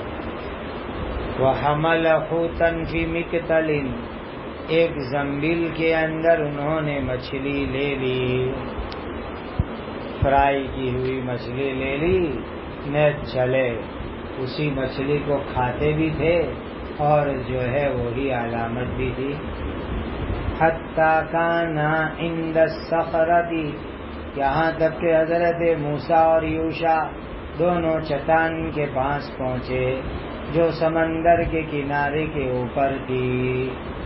وحمل حوتا فی مکتل، ایک زنبیل کے اندر انہوں نے مچھلی لے لی، فرائی کی ہوئی مچھلی لے لی، نہ چلے. اسی مچھلی کو کھاتے بھی تھے اور جو ہے وہی علامت بھی تھی. حتی کان عند الصخرۃ، یہاں تک کہ حضرت موسیٰ اور یوشع دونوں چٹان کے پاس پہنچے جو سمندر کے کنارے کے اوپر تھی.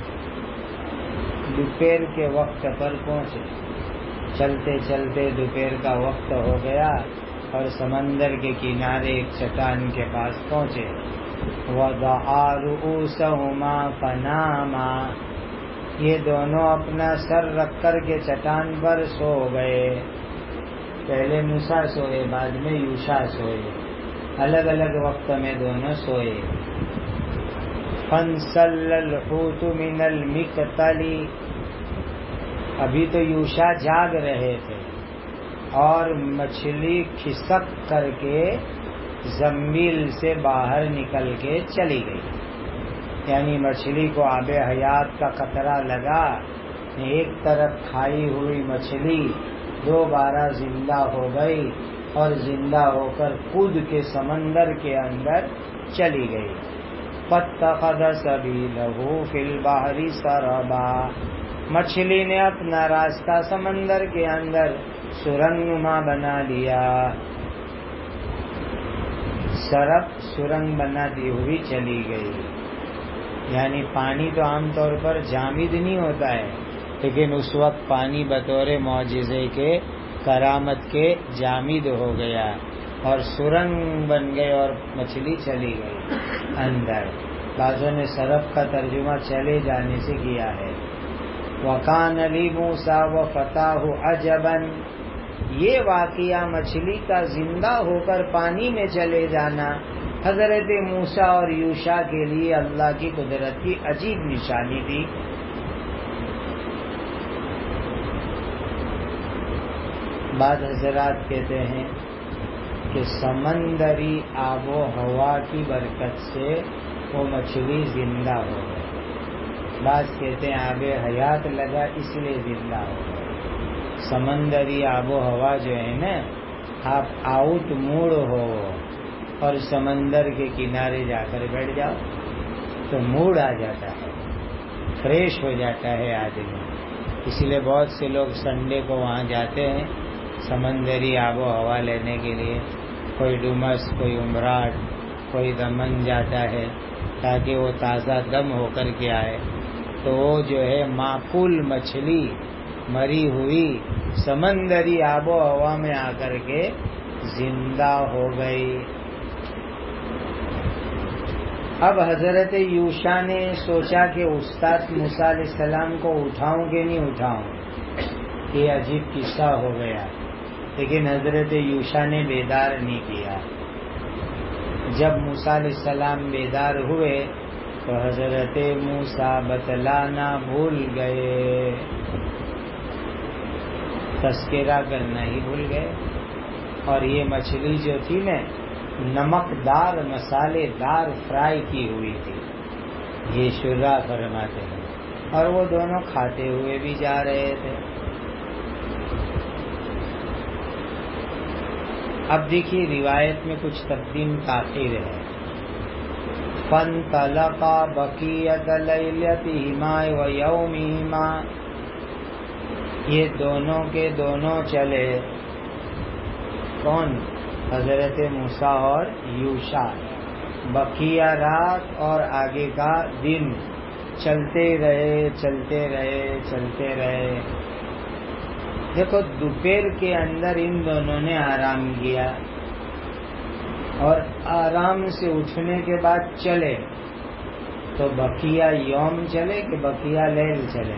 دوپہر کے وقت پر پہنچے، چلتے چلتے دوپہر کا وقت ہو گیا اور سمندر کے کنارے ایک چٹان کے پاس پہنچے. وضعا رؤوسہما فناما، یہ دونوں اپنا سر رکھ کر کے چٹان پر سو گئے. پہلے موسیٰ سوئے، بعد میں یوشع سوئے، الگ الگ وقت میں دونوں سوئے. فانسل الحوت من المکتل، ابھی تو یوشع جاگ رہے تھے اور مچھلی کھسک کر کے زنبیل سے باہر نکل کے چلی گئی. یعنی مچھلی کو آب حیات کا قطرہ لگا، ایک طرف کھائی ہوئی مچھلی دوبارہ زندہ ہو گئی اور زندہ ہو کر کود کے سمندر کے اندر چلی گئی. فاتخذ سبیلہ فی البحر سربا، مچھلی نے اپنا راستہ سمندر کے اندر سرنگ نما بنا لیا. سرب سرنگ بناتی ہوئی چلی گئی. یعنی پانی تو عام طور پر جامد نہیں ہوتا ہے، لیکن اس وقت پانی بطور معجزے کے، کرامت کے جامد ہو گیا اور سرنگ بن گئے اور مچھلی چلی گئی اندر. بعضوں نے سرب کا ترجمہ چلے جانے سے کیا ہے. وَكَانَ لِمُوسَىٰ وَفَتَاهُ عَجَبًا، یہ واقعہ مچھلی کا زندہ ہو کر پانی میں چلے جانا حضرت موسیٰ اور یوشع کے لیے اللہ کی قدرت کی عجیب نشانی تھی. بعض حضرات کہتے ہیں کہ سمندری آب و ہوا کی برکت سے وہ مچھلی زندہ ہو گئی. بعض کہتے ہیں آب حیات لگا اس لیے زندہ ہو گئی. سمندری آب و ہوا جو ہے نا، آپ آؤٹ موڈ ہو اور سمندر کے کنارے جا کر بیٹھ جاؤ تو موڈ آ جاتا ہے، فریش ہو جاتا ہے آدمی. اس لیے بہت سے لوگ سنڈے کو وہاں جاتے ہیں سمندری آب و ہوا لینے کے لیے. کوئی ڈومس، کوئی عمراٹ، کوئی دمن جاتا ہے تاکہ وہ تازہ دم ہو کر کے آئے، تو وہ جو ہے معقول مچھلی مری ہوئی سمندری آب و ہوا میں آ کر کے زندہ ہو گئی۔ اب حضرت یوشع نے سوچا کہ استاد موسیٰ علیہ السلام کو اٹھاؤں کہ نہیں اٹھاؤں، یہ عجیب قصہ ہو گیا، لیکن حضرت یوشع نے بیدار نہیں کیا۔ جب موسیٰ علیہ السلام بیدار ہوئے تو حضرت موسیٰ بتلانا بھول گئے، تذکرہ کرنا ہی بھول گئے، اور یہ مچھلی جو تھی نا نمک دار مسالے دار فرائی کی ہوئی تھی، یہ شرح فرماتے ہیں، اور وہ دونوں کھاتے ہوئے بھی جا رہے تھے۔ اب دیکھیے روایت میں کچھ تقدیم تاخیر ہے۔ فَانْطَلَقَا بَقِيَّةَ لَيْلَتِهِمَا وَيَوْمِهِمَا، یہ دونوں کے دونوں چلے، کون؟ حضرت موسیٰ اور یوشع، بقیہ رات اور آگے کا دن چلتے رہے چلتے رہے چلتے رہے۔ دیکھو دوپہر کے اندر ان دونوں نے آرام کیا، اور آرام سے اٹھنے کے بعد چلے، تو بقیہ یوم چلے کہ بقیہ لیل چلے؟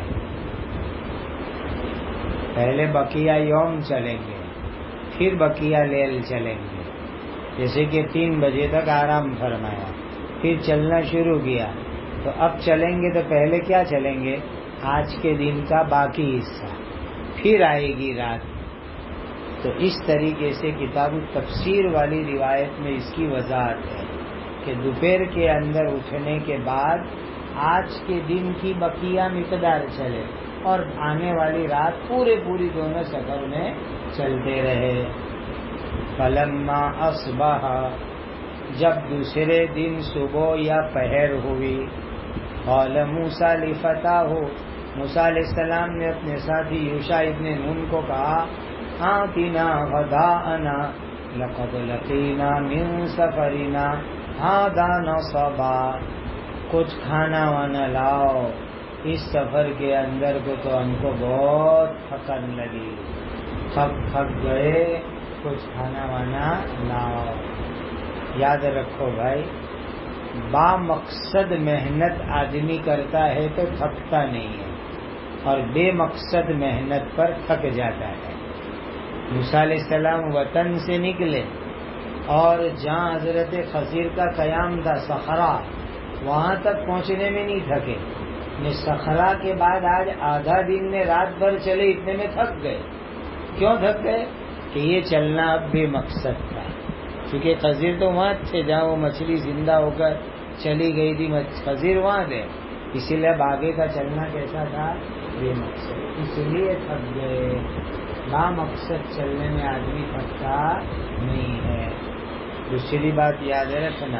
پہلے بقیہ یوم چلیں گے، پھر بقیہ لیل چلیں گے۔ جیسے کہ 3 بجے تک آرام فرمایا، پھر چلنا شروع کیا، تو اب چلیں گے تو پہلے کیا چلیں گے؟ آج کے دن کا باقی حصہ، پھر آئے گی رات۔ تو اس طریقے سے کتاب التفسیر والی روایت میں اس کی وضاحت ہے کہ دوپہر کے اندر اٹھنے کے بعد آج کے دن کی بقیہ مقدار چلے، اور آنے والی رات پوری دونوں سفر میں چلتے رہے۔ فلما اصبح، جب دوسرے دن صبح یا پہر ہوئی، قال موسیٰ لفتاہ، موسیٰ علیہ السلام نے اپنے ساتھی یوشع ابن نون کو کہا، آتنا غداءنا لقد لقینا من سفرنا ھذا نصبا، کچھ کھانا وانا لاؤ، اس سفر کے اندر کو تو ہم کو بہت تھکن لگی، تھک گئے، کچھ کھانا وانا لاؤ۔ یاد رکھو بھائی، با مقصد محنت آدمی کرتا ہے تو تھکتا نہیں ہے، اور بے مقصد محنت پر تھک جاتا ہے۔ موسیٰ علیہ السلام وطن سے نکلے، اور جہاں حضرت خضر کا قیام تھا صخرہ، وہاں تک پہنچنے میں نہیں تھکے، صخرہ کے بعد آج آدھا دن میں رات بھر چلے، اتنے میں تھک گئے۔ کیوں تھک گئے؟ کہ یہ چلنا اب بے مقصد تھا، کیونکہ خضر تو وہاں تھے جہاں وہ مچھلی زندہ ہو کر چلی گئی تھی، خضر وہاں تھے، اسی لیے اب آگے کا چلنا کیسا تھا؟ بے مقصد، اس لیے تھک گئے۔ با مقصد چلنے میں آدمی تھکتا نہیں ہے۔ دوسری بات یاد رکھنا،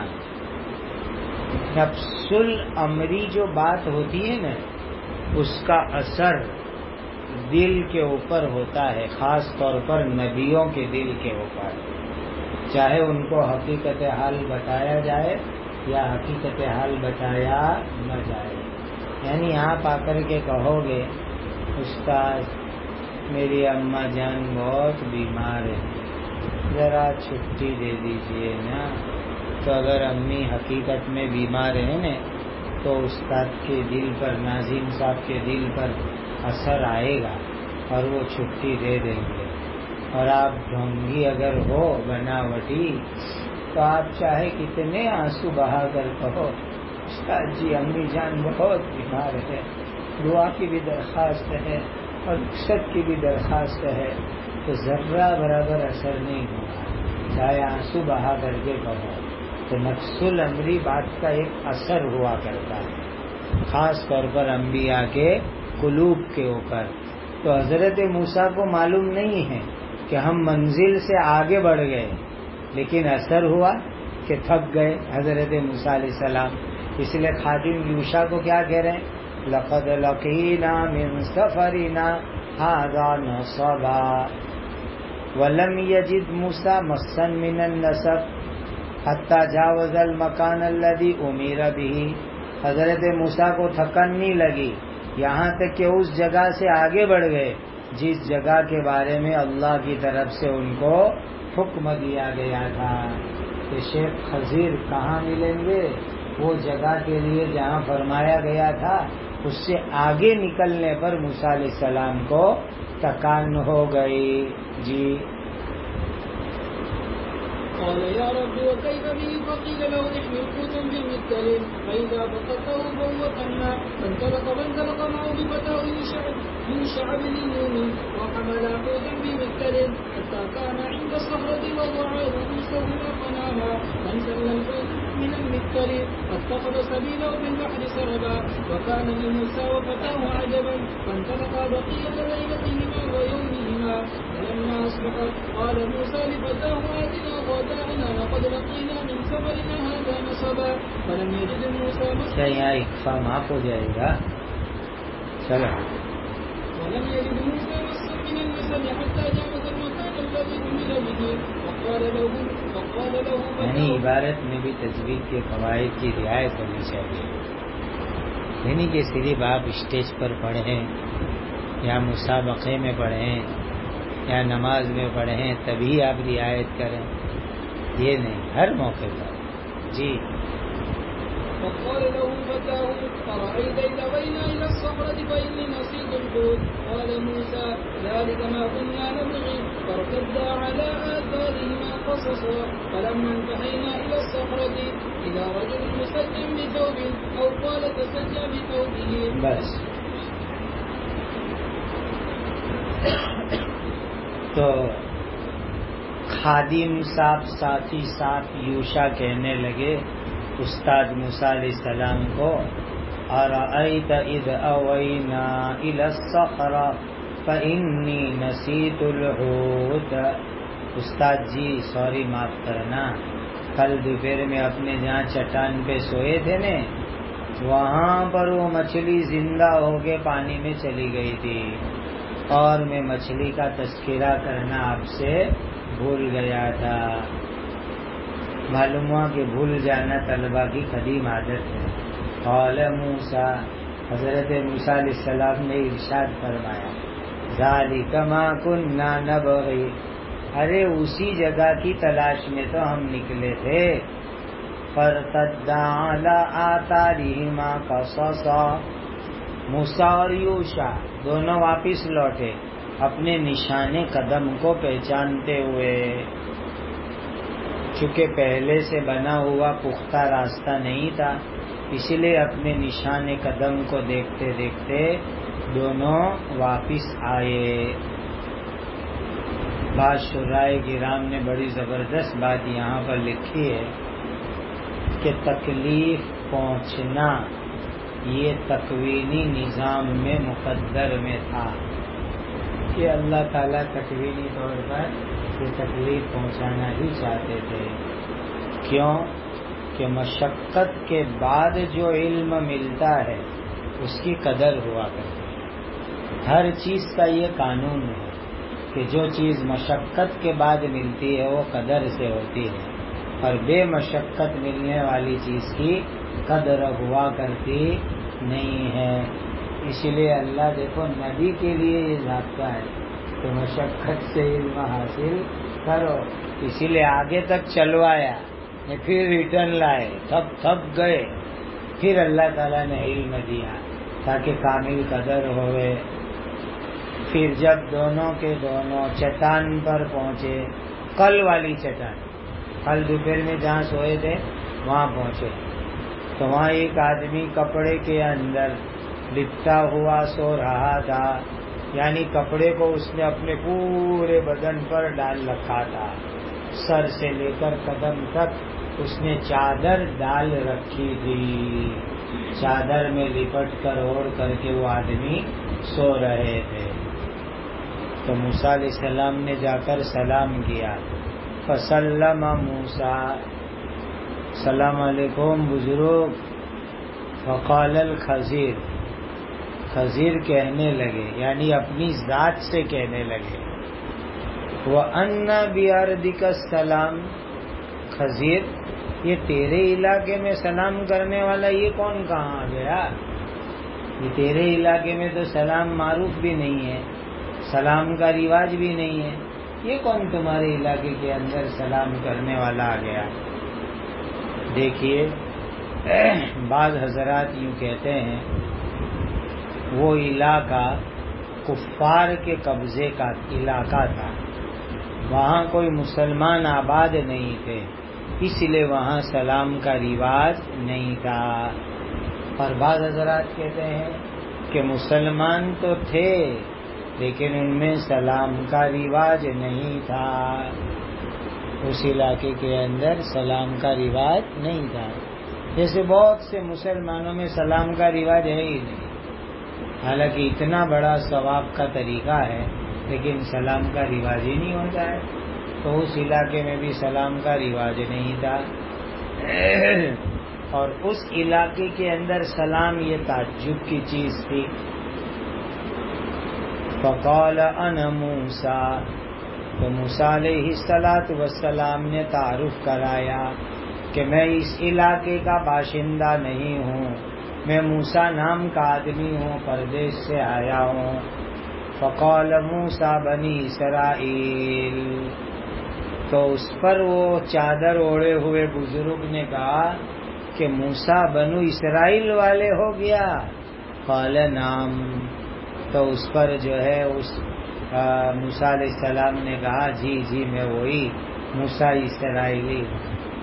نفس الامری جو بات ہوتی ہے نا، اس کا اثر دل کے اوپر ہوتا ہے، خاص طور پر نبیوں کے دل کے اوپر، چاہے ان کو حقیقت حال بتایا جائے یا حقیقت حال بتایا نہ جائے۔ یعنی آپ آ کر کے کہو گے استاد میری اماں جان بہت بیمار ہے، ذرا چھٹی دے دیجئے نا، تو اگر امی حقیقت میں بیمار ہے نا تو استاد کے دل پر، ناظم صاحب کے دل پر اثر آئے گا، اور وہ چھٹی دے دیں گے۔ اور آپ ڈھونگی اگر ہو بناوٹی تو آپ چاہے کتنے آنسو بہا کر کہو استاد جی امی جان بہت بیمار ہے، دعا کی بھی درخواست ہے اور رخصت کی بھی درخواست ہے، تو ذرہ برابر اثر نہیں ہوگا، چاہے آنسو بہا کر کے کہو۔ تو نفس الامری بات کا ایک اثر ہوا کرتا ہے، خاص طور پر انبیاء کے قلوب کے اوپر۔ تو حضرت موسیٰ کو معلوم نہیں ہے کہ ہم منزل سے آگے بڑھ گئے، لیکن اثر ہوا کہ تھک گئے حضرت موسیٰ علیہ السلام۔ اس لیے خادم یوشع کو کیا کہہ رہے ہیں؟ لقد لقینا من سفرنا ھذا نصبا، ولم یجد موسیٰ مسا من النصب حتی جاوز المکان الذی امیر به، حضرت موسیٰ کو تھکن نہیں لگی یہاں تک کہ اس جگہ سے آگے بڑھ گئے جس جگہ کے بارے میں اللہ کی طرف سے ان کو حکم دیا گیا تھا کہ شیخ خضر کہاں ملیں گے، وہ جگہ کے لیے جہاں فرمایا گیا تھا اس سے آگے نکلنے پر موسیٰ علیہ السلام کو تکان ہو گئی. جی قال يا رب وكيف به؟ فقيل له احمل قوتا بالمكتل فإذا فقدته فهو كنا فانطلق معه بفتاه من شعب اليمين وحمل قوتا بمكتل حتى كان عند الصخرة ووضع رؤوسهما فناما فانسل القوت من المكتل فاتخذ سبيله في البحر سربا وكان لموسى وفتاه عجبا فانطلقا بقية ليلتهما ويومهما فلما أصبح قال موسى لفتاه آتنا غداءنا لقد لقينا من سفرنا هذا نصبا فلم يجد موسى مسا معاف ہو جائے گا. چلو ولم يجد موسى مسا من النسب حتى جاوز المكان الذي أمر به وقال له یعنی عبارت میں بھی تجوید کے قواعد کی رعایت ہونی چاہیے، یعنی کہ صرف آپ اسٹیج پر پڑھیں یا مسابقے میں پڑھیں یا نماز میں پڑھیں تبھی آپ رعایت کریں، یہ نہیں ہر موقع پر. جی وقال له فتاه أرأيت إذا أوينا إلى الصخرة فإني نسيت الحوت قال موسى ذلك ما كنا نبغي فارتدا على آثارهما قصصا فلما انتهينا إلى الصخرة إذا رجل مسجى بثوب أو قال تسجى بثوبه. بس تو خادم صاحب ساتھی صاحب یوشا کہنے لگے استاد موسیٰ علیہ السلام کو، ارأیت اذ اوینا الی الصخرہ فانی نسیت الحوت. استاد جی سوری معاف کرنا، کل دوپہر میں اپنے جہاں چٹان پہ سوئے تھے نا وہاں پر وہ مچھلی زندہ ہو کے پانی میں چلی گئی تھی اور میں مچھلی کا تذکرہ کرنا آپ سے بھول گیا تھا. معلوم ہوا کہ بھول جانا طلبہ کی قدیم عادت ہے. قال موسیٰ، حضرت موسیٰ علیہ السلام نے ارشاد فرمایا ذالک ما کنا نبغی، ارے اسی جگہ کی تلاش میں تو ہم نکلے تھے. فارتدا علی آثارہما قصصا، موسیٰ اور یوشع دونوں واپس لوٹے اپنے نشان قدم کو پہچانتے ہوئے. چونکہ پہلے سے بنا ہوا پختہ راستہ نہیں تھا اسی لیے اپنے نشان قدم کو دیکھتے دیکھتے دونوں واپس آئے. بعض شرائع کرام نے بڑی زبردست بات یہاں پر لکھی ہے کہ تکلیف پہنچنا یہ تکوینی نظام میں مقدر میں تھا کہ اللہ تعالیٰ تکوینی طور پر یہ تکلیف پہنچانا ہی چاہتے تھے. کیوں کہ مشقت کے بعد جو علم ملتا ہے اس کی قدر ہوا کرتی ہے. ہر چیز کا یہ قانون ہے کہ جو چیز مشقت کے بعد ملتی ہے وہ قدر سے ہوتی ہے اور بے مشقت ملنے والی چیز کی قدر ہوا کرتی نہیں ہے. اسی لیے اللہ دیکھو نبی کے لیے یہ ضابطہ ہے کہ مشقت سے علم حاصل کرو، اسی لیے آگے تک چلوایا پھر ریٹرن لائے، تھک گئے، پھر اللہ تعالیٰ نے علم دیا تاکہ کامل قدر ہوئے. پھر جب دونوں کے دونوں چٹان پر پہنچے، کل والی چٹان، کل دوپہر میں جہاں سوئے تھے وہاں پہنچے تو وہاں ایک آدمی کپڑے کے اندر لپٹا ہوا سو رہا تھا، یعنی کپڑے کو اس نے اپنے پورے بدن پر ڈال رکھا تھا، سر سے لے کر قدم تک اس نے چادر ڈال رکھی تھی، چادر میں لپٹ کر اوڑھ کر کے وہ آدمی سو رہے تھے. تو موسیٰ علیہ السلام نے جا کر سلام کیا. فسلم موسیٰ، السلام علیکم بزرگ. فقال الخضر، خضر کہنے لگے یعنی اپنی ذات سے کہنے لگے وَأَنَّ بِأَرْضِكَ السَّلَامُ، خضر یہ تیرے علاقے میں سلام کرنے والا یہ کون کہاں آ گیا؟ یہ تیرے علاقے میں تو سلام معروف بھی نہیں ہے، سلام کا رواج بھی نہیں ہے، یہ کون تمہارے علاقے کے اندر سلام کرنے والا آ گیا؟ دیکھیے بعض حضرات یوں کہتے ہیں وہ علاقہ کفار کے قبضے کا علاقہ تھا، وہاں کوئی مسلمان آباد نہیں تھے، اس لیے وہاں سلام کا رواج نہیں تھا۔ اور بعض حضرات کہتے ہیں کہ مسلمان تو تھے لیکن ان میں سلام کا رواج نہیں تھا، اس علاقے کے اندر سلام کا رواج نہیں تھا۔ جیسے بہت سے مسلمانوں میں سلام کا رواج ہے ہی نہیں، حالانکہ اتنا بڑا ثواب کا طریقہ ہے لیکن سلام کا رواج ہی نہیں ہوتا ہے، تو اس علاقے میں بھی سلام کا رواج نہیں تھا۔ اور اس علاقے کے اندر سلام یہ تعجب کی چیز تھی۔ فقال انا موسیٰ، تو موسیٰ علیہ السلام نے تعارف کرایا کہ میں اس علاقے کا باشندہ نہیں ہوں، میں موسیٰ نام کا آدمی ہوں، پردیس سے آیا ہوں۔ فقال موسیٰ بنی اسرائیل، تو اس پر وہ چادر اوڑے ہوئے بزرگ نے کہا کہ موسیٰ بنو اسرائیل والے ہو گیا؟ قال نعم، تو اس پر جو ہے اس موسیٰ علیہ السلام نے کہا جی میں وہی موسیٰ اسرائیلی ہوں۔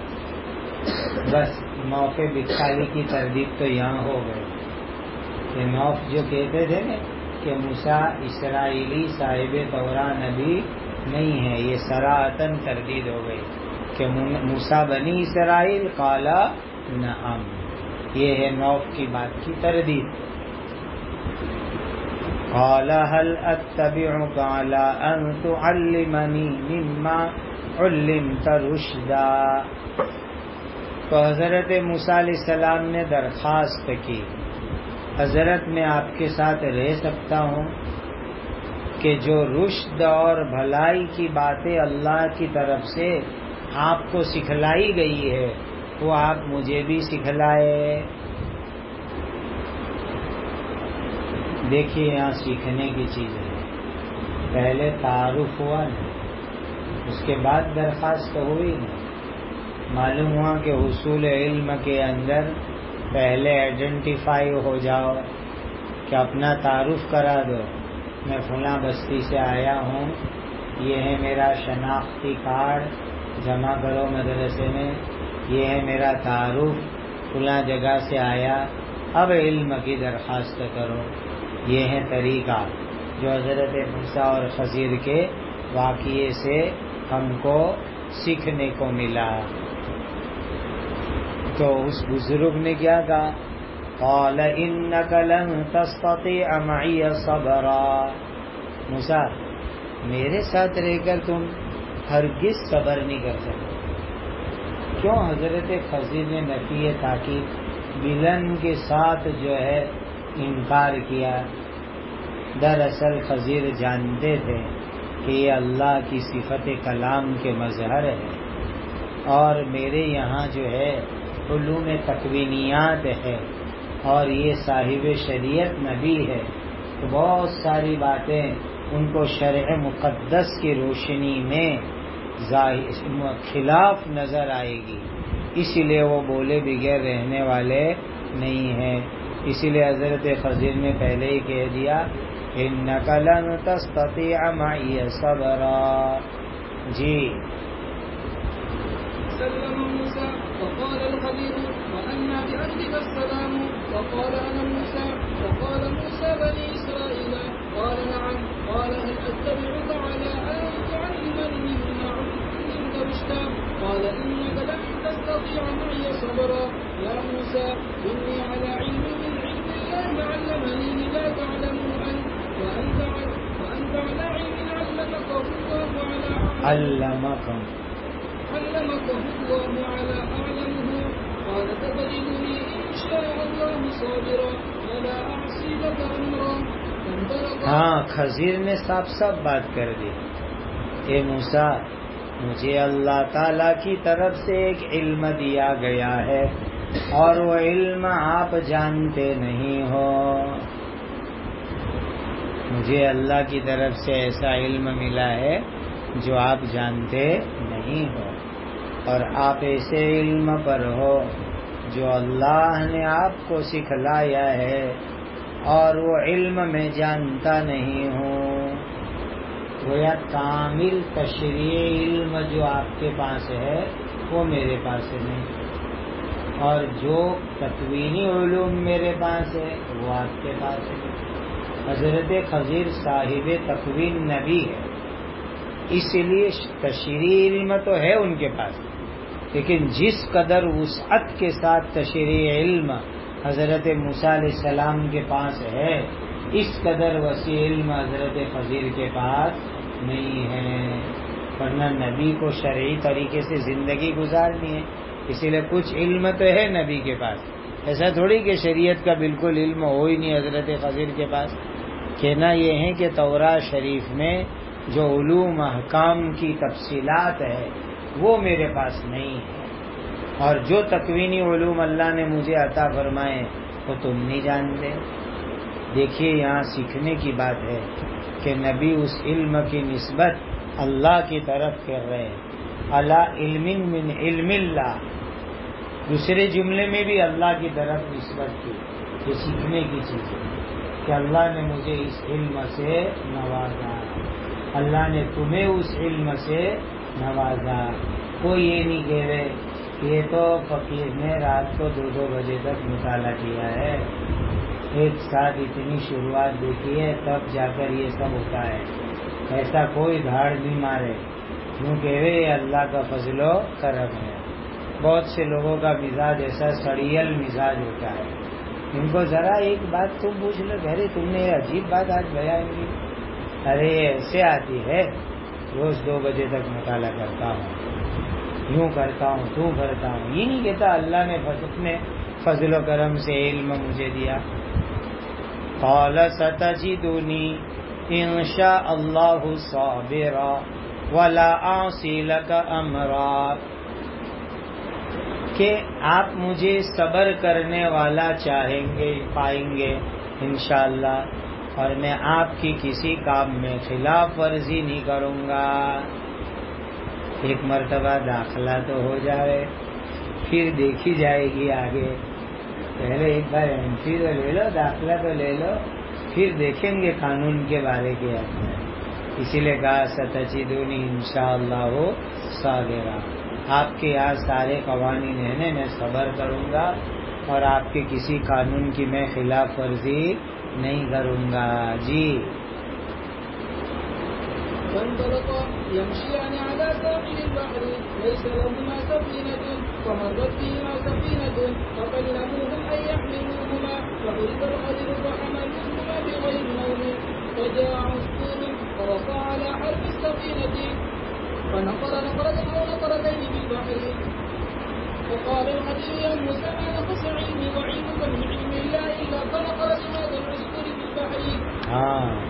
بس نوف بکھالی کی تردید تو یہاں ہو گئی کہ نوف جو کہتے تھے نا کہ موسیٰ اسرائیلی صاحب توراہ نبی نہیں ہے، یہ صراحتاً تردید ہو گئی کہ موسیٰ بنی اسرائیل، قال نعم، یہ ہے نوف کی بات کی تردید۔ قال هل اتبعك على ان تعلمني مما علمت رشدا، تو حضرت موسیٰ علیہ السلام نے درخواست کی حضرت میں آپ کے ساتھ رہ سکتا ہوں کہ جو رشد اور بھلائی کی باتیں اللہ کی طرف سے آپ کو سکھلائی گئی ہے وہ آپ مجھے بھی سکھلائے۔ دیکھیے یہاں سیکھنے کی چیز ہے، پہلے تعارف ہوا نا، اس کے بعد درخواست ہوئی نا، معلوم ہوا کہ حصول علم کے اندر پہلے آئیڈینٹیفائی ہو جاؤ کہ اپنا تعارف کرا دو، میں فلاں بستی سے آیا ہوں، یہ ہے میرا شناختی کارڈ، جمع کرو مدرسے میں، یہ ہے میرا تعارف، فلاں جگہ سے آیا، اب علم کی درخواست کرو۔ یہ ہے طریقہ جو حضرت موسیٰ اور خضر کے واقعے سے ہم کو سیکھنے کو ملا۔ تو اس بزرگ نے کیا کہا؟ قال انک لن تستطیع معی صبرا، موسیٰ میرے ساتھ رہ کر تم ہرگز صبر نہیں کر سکتے۔ کیوں حضرت خضر نے نفی تاکید بلن کے ساتھ جو ہے انکار کیا؟ دراصل خضر جانتے تھے کہ یہ اللہ کی صفت کلام کے مظہر ہے، اور میرے یہاں جو ہے علوم تکوینیات ہے، اور یہ صاحب شریعت نبی ہے، تو بہت ساری باتیں ان کو شرع مقدس کی روشنی میں خلاف نظر آئے گی، اسی لیے وہ بولے بغیر رہنے والے نہیں ہیں۔ اسی لیے حضرت خضر نے پہلے ہی کہہ دیا انک لن تستطیع معی صبرا۔ جی سلم موسى وقال الخضر وأنا بأرضك السلام، وقال أنا موسى، وقال موسى بني إسرائيل، قال نعم، قال هل أتبعك على أن تعلمني مما علمت رشدا، قال إنك لن تستطيع معي صبرا، يا موسى إني على علم من علم الله علمني لا تعلمه أنت، وأنت على علم علمكه الله الله على أعلمه، قال فتجدني إن شاء الله صابرا ولا أعصي لك أمرا۔ ہاں خضر نے صاف بات کر دی اے موسیٰ مجھے اللہ تعالی کی طرف سے ایک علم دیا گیا ہے اور وہ علم آپ جانتے نہیں ہو. مجھے اللہ کی طرف سے ایسا علم ملا ہے جو آپ جانتے نہیں ہو، اور آپ ایسے علم پر ہو جو اللہ نے آپ کو سکھلایا ہے، اور وہ علم میں جانتا نہیں ہوں. گویا کامل تشریعی علم جو آپ کے پاس ہے وہ میرے پاس نہیں، اور جو تکوینی علوم میرے پاس ہے وہ آپ کے پاس ہے. حضرت خضر صاحب تکوین نبی ہے، اس لیے تشریعی علم تو ہے ان کے پاس، لیکن جس قدر وسعت کے ساتھ تشریعی علم حضرت موسیٰ علیہ السلام کے پاس ہے، اس قدر وسیع علم حضرت خضر کے پاس نہیں ہے. ورنہ نبی کو شرعی طریقے سے زندگی گزارنی ہے، اسی لیے کچھ علم تو ہے نبی کے پاس. ایسا تھوڑی کہ شریعت کا بالکل علم ہو ہی نہیں حضرت خضر کے پاس. کہنا یہ ہے کہ تورات شریف میں جو علوم احکام کی تفصیلات ہے وہ میرے پاس نہیں ہے، اور جو تکوینی علوم اللہ نے مجھے عطا فرمائے وہ تم نہیں جانتے. دیکھیے یہاں سیکھنے کی بات ہے کہ نبی اس علم کی نسبت اللہ کی طرف کر رہے ہیں، علی علم من علم اللہ. دوسرے جملے میں بھی اللہ کی طرف نسبت کی. یہ سیکھنے کی چیز ہے کہ اللہ نے مجھے اس علم سے نوازا، اللہ نے تمہیں اس علم سے نوازا. کوئی یہ نہیں کہہ رہے کہ یہ تو فقیر نے رات کو 2 بجے تک مطالعہ کیا ہے، ایک ساتھ اتنی شروعات دیکھی ہے تب جا کر یہ سب ہوتا ہے. ایسا کوئی دھاڑ نہیں مارے، یوں کہہ رہے یہ اللہ کا فضل و کرم ہے. بہت سے لوگوں کا مزاج ایسا سڑیل مزاج ہوتا ہے. ان کو ذرا ایک بات تم پوچھ لو، ارے تم نے یہ عجیب بات آج بیان کی، ارے ایسے آتی ہے روز 2 بجے تک مطالعہ کرتا ہوں، یوں کرتا ہوں، تو کرتا ہوں. یہ نہیں کہتا اللہ نے اپنے فضل و کرم سے علم مجھے دیا. قال ستجدنی ان شاء اللہ صابرا ولا اعصی لک امرا، کہ آپ مجھے صبر کرنے والا چاہیں گے پائیں گے انشاءاللہ، اور میں آپ کی کسی کام میں خلاف ورزی نہیں کروں گا. ایک مرتبہ داخلہ تو ہو جائے پھر دیکھی جائے گی آگے. پہلے ایک بار انٹری تو لے لو، داخلہ تو لے لو، پھر دیکھیں گے قانون کے بارے کے اندر. اسی لیے کہا ستجدنی انشاءاللہ صابرا، آپ کے یہاں سارے قوانین ہیں، میں صبر کروں گا اور آپ کے کسی قانون کی میں خلاف ورزی نہیں کروں گا. جی فانطلقا يمشيان على ساحل البحر ليس لهما سفينة، فمرت بهما سفينة فكلموهم أن يحملوهما، فحرق الخضر فحملوهما بغير نوم، فجاء عصفور فوقع على حرف السفينة فنقر نقرة أو نقرتين بالبحر. فقال الخضر يا موسى ما نقص علمي وعلمك من علم الله إلا كنقرة هذا العصفور بالبحر.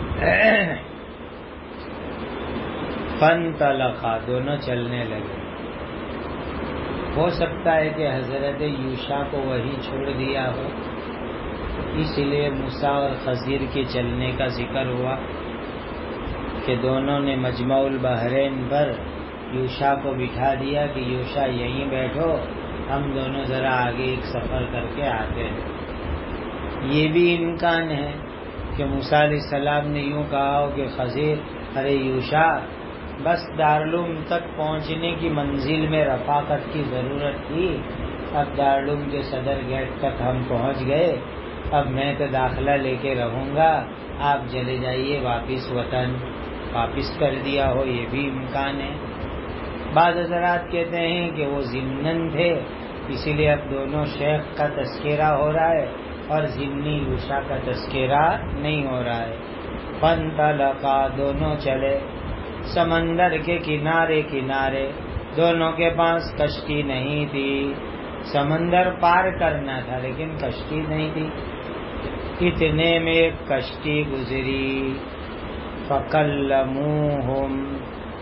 فانطلقا، دونوں چلنے لگے. ہو سکتا ہے کہ حضرت یوشع کو وہی چھوڑ دیا ہو، اس لیے موسیٰ اور خضر کے چلنے کا ذکر ہوا کہ دونوں نے مجمع البحرین پر یوشع کو بٹھا دیا کہ یوشع یہیں بیٹھو، ہم دونوں ذرا آگے ایک سفر کر کے آتے ہیں. یہ بھی امکان ہے کہ موسیٰ علیہ السلام نے یوں کہا ہو کہ خضر ارے یوشع بس دارالعلوم تک پہنچنے کی منزل میں رفاقت کی ضرورت تھی، اب دارالعلوم کے صدر گیٹ تک ہم پہنچ گئے، اب میں تو داخلہ لے کے رہوں گا، آپ چلے جائیے واپس وطن. واپس کر دیا ہو، یہ بھی امکان ہے. بعض حضرات کہتے ہیں کہ وہ ضمناً تھے، اسی لیے اب دونوں شیخ کا تذکرہ ہو رہا ہے اور ضمنی یوشع کا تذکرہ نہیں ہو رہا ہے. فانطلقا، دونوں چلے سمندر کے کنارے کنارے. دونوں کے پاس کشتی نہیں تھی، سمندر پار کرنا تھا لیکن کشتی نہیں تھی. اتنے میں ایک کشتی گزری. فکلموہم،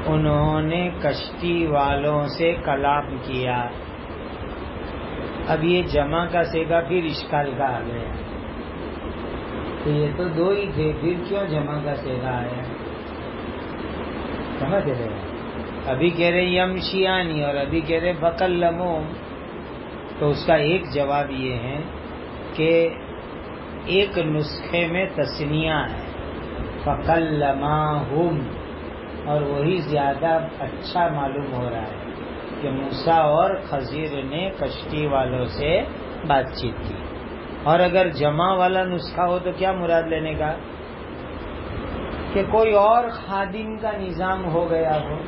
انہوں نے کشتی والوں سے کلام کیا. اب یہ جمع کا صیغہ پھر اشکال کا آ گیا. تو یہ تو دو ہی تھے، پھر کیوں جمع کا صیغہ آیا؟ سمجھ رہے ہیں؟ ابھی کہہ رہے یمشیانی اور ابھی کہہ رہے فکلموا. تو اس کا ایک جواب یہ ہے کہ ایک نسخے میں تثنیہ ہے فکلماہم، اور وہی زیادہ اچھا معلوم ہو رہا ہے کہ موسیٰ اور خضر نے کشتی والوں سے بات چیت کی. اور اگر جمع والا نسخہ ہو تو کیا مراد لینے کا؟ کہ کوئی اور خادم کا نظام ہو گیا ہو،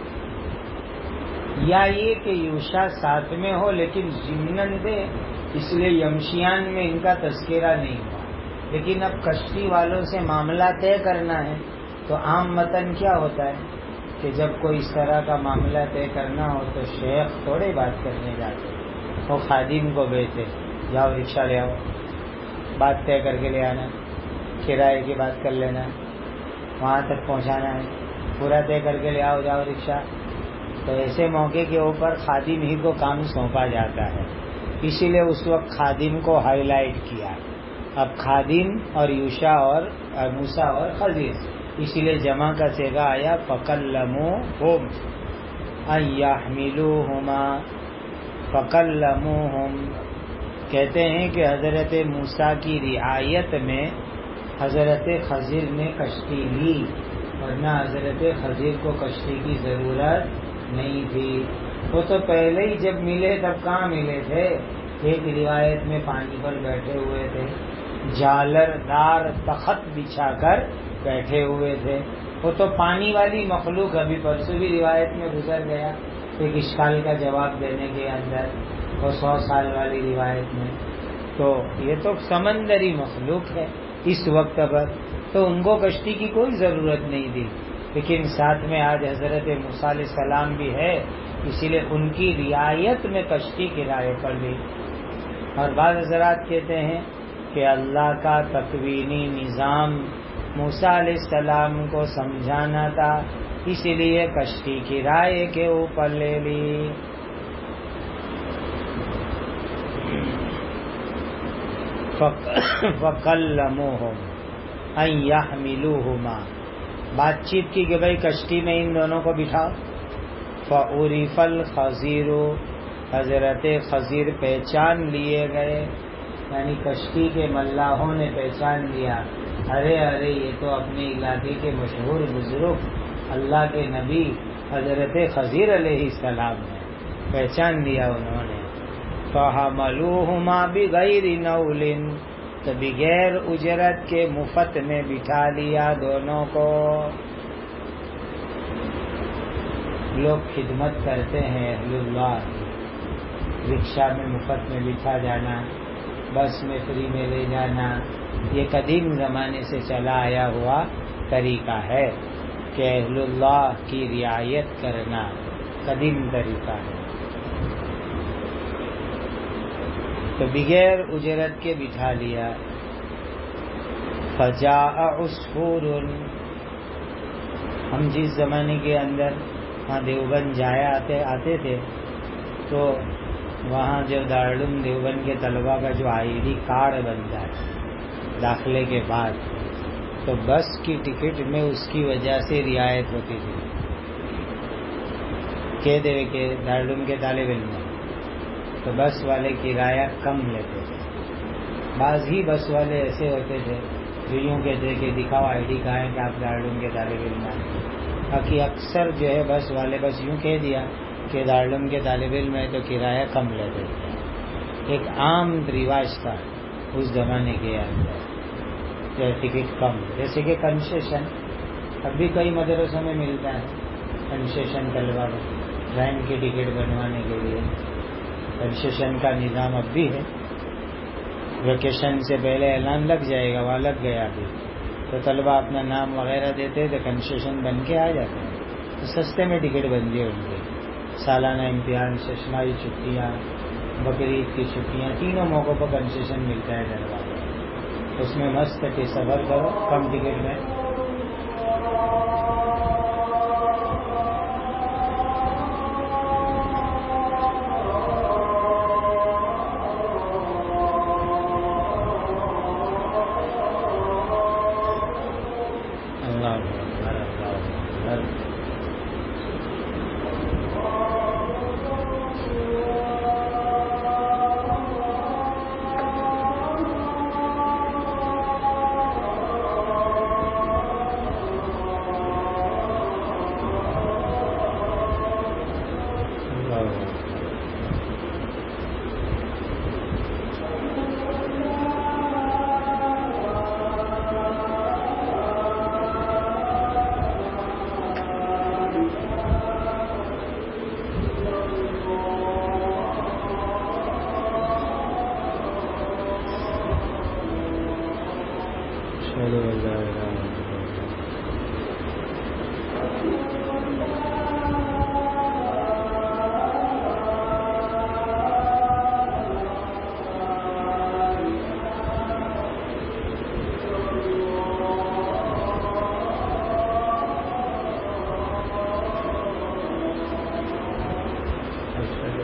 یا یہ کہ یوشع ساتھ میں ہو لیکن ضمناً دے، اس لیے یمشیان میں ان کا تذکرہ نہیں ہوا. لیکن اب کشتی والوں سے معاملہ طے کرنا ہے تو عام متن کیا ہوتا ہے کہ جب کوئی اس طرح کا معاملہ طے کرنا ہو تو شیخ تھوڑے بات کرنے جاتے، وہ خادم کو بھیجتے، جاؤ رکشہ لے آؤ، بات طے کر کے لے آنا، کرائے کی بات کر لینا، وہاں تک پہنچانا ہے، پورا طے کر کے لے آؤ، جاؤ رکشہ. تو ایسے موقع کے اوپر خادم ہی کو کام سونپا جاتا ہے، اسی لیے اس وقت خادم کو ہائی لائٹ کیا. اب خادم اور یوشع اور موسیٰ اور خضر، اسی لیے جمع کا صیغہ آیا فکلموہم ان یحملوہما. فکلموہم کہتے ہیں کہ حضرت موسیٰ کی رعایت میں حضرت خضر نے کشتی لی، ورنہ حضرت خضر کو کشتی کی ضرورت نہیں تھی. وہ تو پہلے ہی جب ملے تب کہاں ملے تھے؟ ایک روایت میں پانی پر بیٹھے ہوئے تھے، جالر دار تخت بچھا کر بیٹھے ہوئے تھے. وہ تو پانی والی مخلوق ابھی پرسوں بھی روایت میں گزر گیا ایک اشکال کا جواب دینے کے اندر، وہ 100 سال والی روایت میں. تو یہ تو سمندری مخلوق ہے اس وقت پر، تو ان کو کشتی کی کوئی ضرورت نہیں تھی. لیکن ساتھ میں آج حضرت موسیٰ علیہ السلام بھی ہے، اسی لیے ان کی رعایت میں کشتی کرائے پر لی. اور بعض حضرات کہتے ہیں کہ اللہ کا تکوینی نظام موسیٰ علیہ السلام کو سمجھانا تھا، اسی لیے کشتی کرائے کے اوپر لے لی. فَكَلَّمُوهُمْ أَن يَحْمِلُوهُمَا، بات چیت کی کہ بھائی کشتی میں ان دونوں کو بٹھاؤ. فَعُرِفَ الْخَضِرُ، حضرت خضر پہچان لیے گئے، یعنی کشتی کے ملاحوں نے پہچان لیا، ارے ارے یہ تو اپنے علاقے کے مشہور بزرگ اللہ کے نبی حضرت خضر علیہ السلام نے پہچان لیا انہوں نے. فَحَمَلُوهُمَا بِغَيْرِ نَوْلٍ، تو بغیر اجرت کے مفت میں بٹھا لیا دونوں کو. لوگ خدمت کرتے ہیں اہل اللہ، رکشہ میں مفت میں بٹھا جانا، بس میں فری میں لے جانا، یہ قدیم زمانے سے چلا آیا ہوا طریقہ ہے کہ اہل اللہ کی رعایت کرنا قدیم طریقہ ہے. تو بغیر اجرت کے بٹھا لیا. فجاء عصفور، ہم جس زمانے کے اندر وہاں دیوبند جایا آتے تھے تو وہاں جو دارالعلوم دیوبند کے طلباء کا جو ID کارڈ بنتا ہے داخلے کے بعد، تو بس کی ٹکٹ میں اس کی وجہ سے رعایت ہوتی تھی. کہہ دے کہ دارالعلوم کے طالب علم تو بس والے کرایہ کم لیتے تھے. بعض ہی بس والے ایسے ہوتے تھے جو یوں کہتے کہ دکھاؤ ID کہاں ہے کہ آپ دارالعلوم کے طالب علم ہیں. باقی اکثر جو ہے بس والے بس یوں کہہ دیا کہ دارالعلوم کے طالب علم ہے تو کرایہ کم لیتے تھے. ایک عام رواج تھا اس زمانے کے اندر کہ ٹکٹ کم، جیسے کہ کنسیشن اب بھی کئی مدرسوں میں ملتا ہے. کنسیشن طلبا ٹرین کی ٹکٹ بنوانے کے لیے کنسیشن کا نظام اب بھی ہے. ویکیشن سے پہلے اعلان لگ جائے گا، وہاں لگ گیا ابھی تو طلبا اپنا نام وغیرہ دیتے تو کنسیشن بن کے آ جاتے ہیں. تو سستے میں ٹکٹ بن گئی ان کی. سالانہ امتحان، ششماہی چھٹیاں، بقرعید کی چھٹیاں، تینوں موقعوں پر کنسیشن ملتا ہے طلبا کو. اس میں مست کہ سفر کرو کم ٹکٹ میں.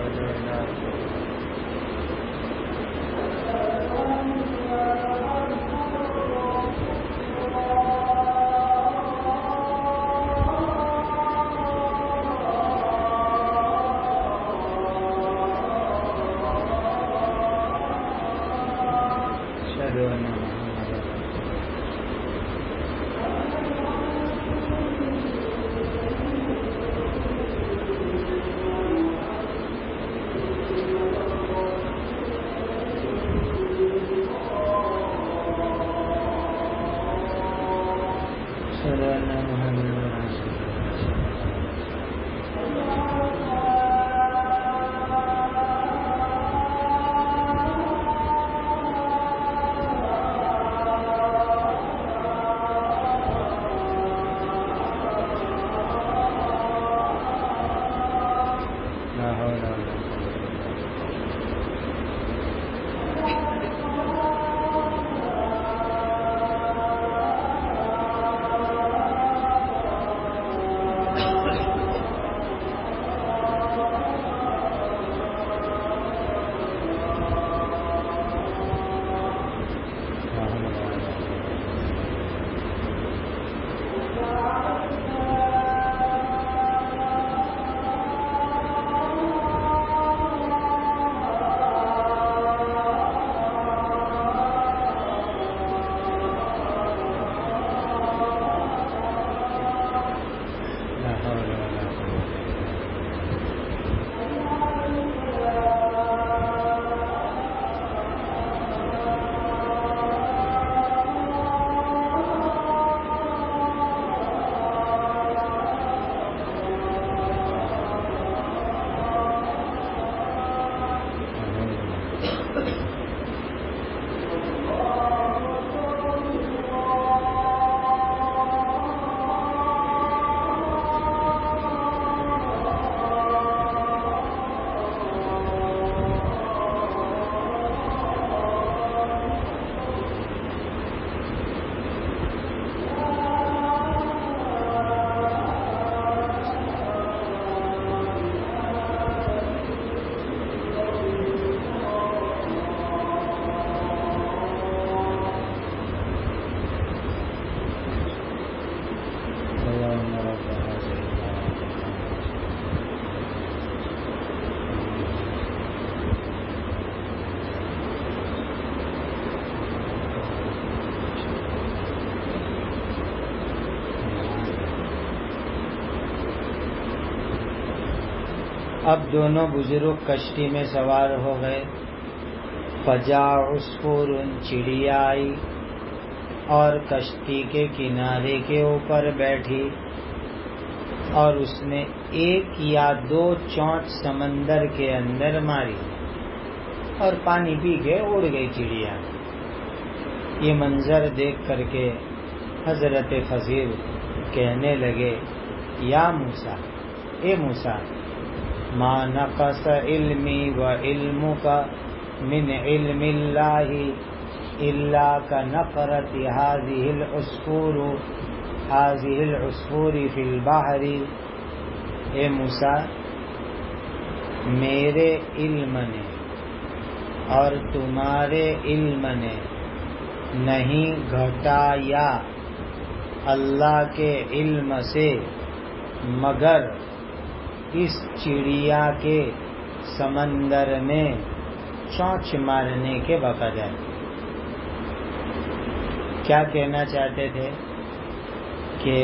اب دونوں بزرگ کشتی میں سوار ہو گئے. فجا عصفور، چڑیا آئی اور کشتی کے کنارے کے اوپر بیٹھی اور اس نے ایک یا دو چونچ سمندر کے اندر ماری اور پانی پی کے اڑ گئی چڑیا. یہ منظر دیکھ کر کے حضرت خضر کہنے لگے یا موسیٰ، اے موسیٰ، ما نقص علمی و علمک من علم اللہ الا کنقرۃ هذه العصفور فی البحر. اے موسیٰ، میرے علم نے اور تمہارے علم نے نہیں گھٹایا اللہ کے علم سے مگر اس چڑیا کے سمندر میں چونچ مارنے کے بقدر. کیا کہنا چاہتے تھے کہ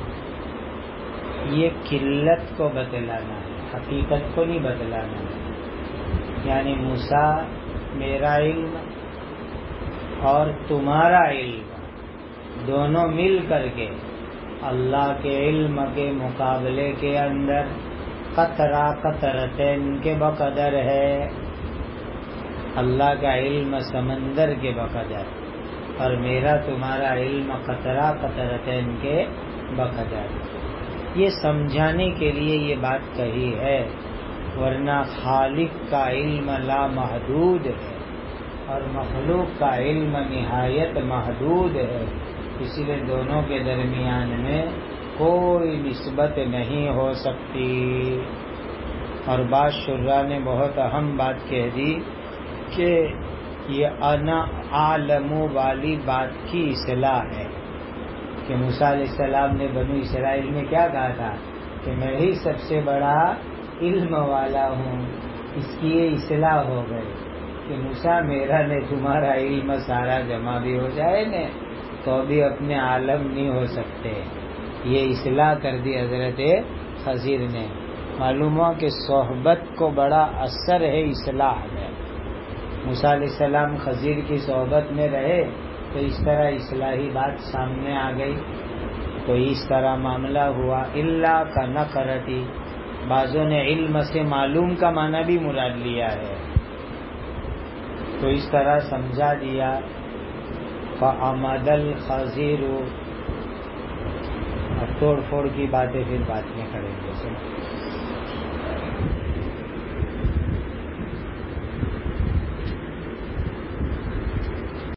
یہ قلت کو بتلانا ہے، حقیقت کو نہیں بتلانا ہے. یعنی موسیٰ، میرا علم اور تمہارا علم دونوں مل کر کے اللہ کے علم کے مقابلے کے اندر قطرہ قطرتین کے بقدر ہے. اللہ کا علم سمندر کے بقدر اور میرا تمہارا علم قطرہ قطرتین کے بقدر. یہ سمجھانے کے لیے یہ بات کہی ہے، ورنہ خالق کا علم لا محدود ہے اور مخلوق کا علم نہایت محدود ہے. اس لیے دونوں کے درمیان میں کوئی نسبت نہیں ہو سکتی. اور بعض شراح نے بہت اہم بات کہہ دی کہ یہ انا عالم والی بات کی اصلاح ہے کہ موسیٰ علیہ السلام نے بنو اسرائیل میں کیا کہا تھا کہ میں ہی سب سے بڑا علم والا ہوں. اس کی یہ اصلاح ہو گئی کہ موسیٰ میرا نے تمہارا علم سارا جمع بھی ہو جائے نا تو بھی اپنے عالم نہیں ہو سکتے. یہ اصلاح کر دی حضرت خضر نے. معلوم ہوا کہ صحبت کو بڑا اثر ہے اصلاح میں. موسیٰ علیہ السلام خضر کی صحبت میں رہے تو اس طرح اصلاحی بات سامنے آ گئی. تو اس طرح معاملہ ہوا. اللہ کا نقرتی، بعضوں نے علم سے معلوم کا معنی بھی مراد لیا ہے تو اس طرح سمجھا دیا. فَعَمَدَ الْخَضِرُ. توڑ پھوڑ کی باتیں پھر بعد میں کریں گے.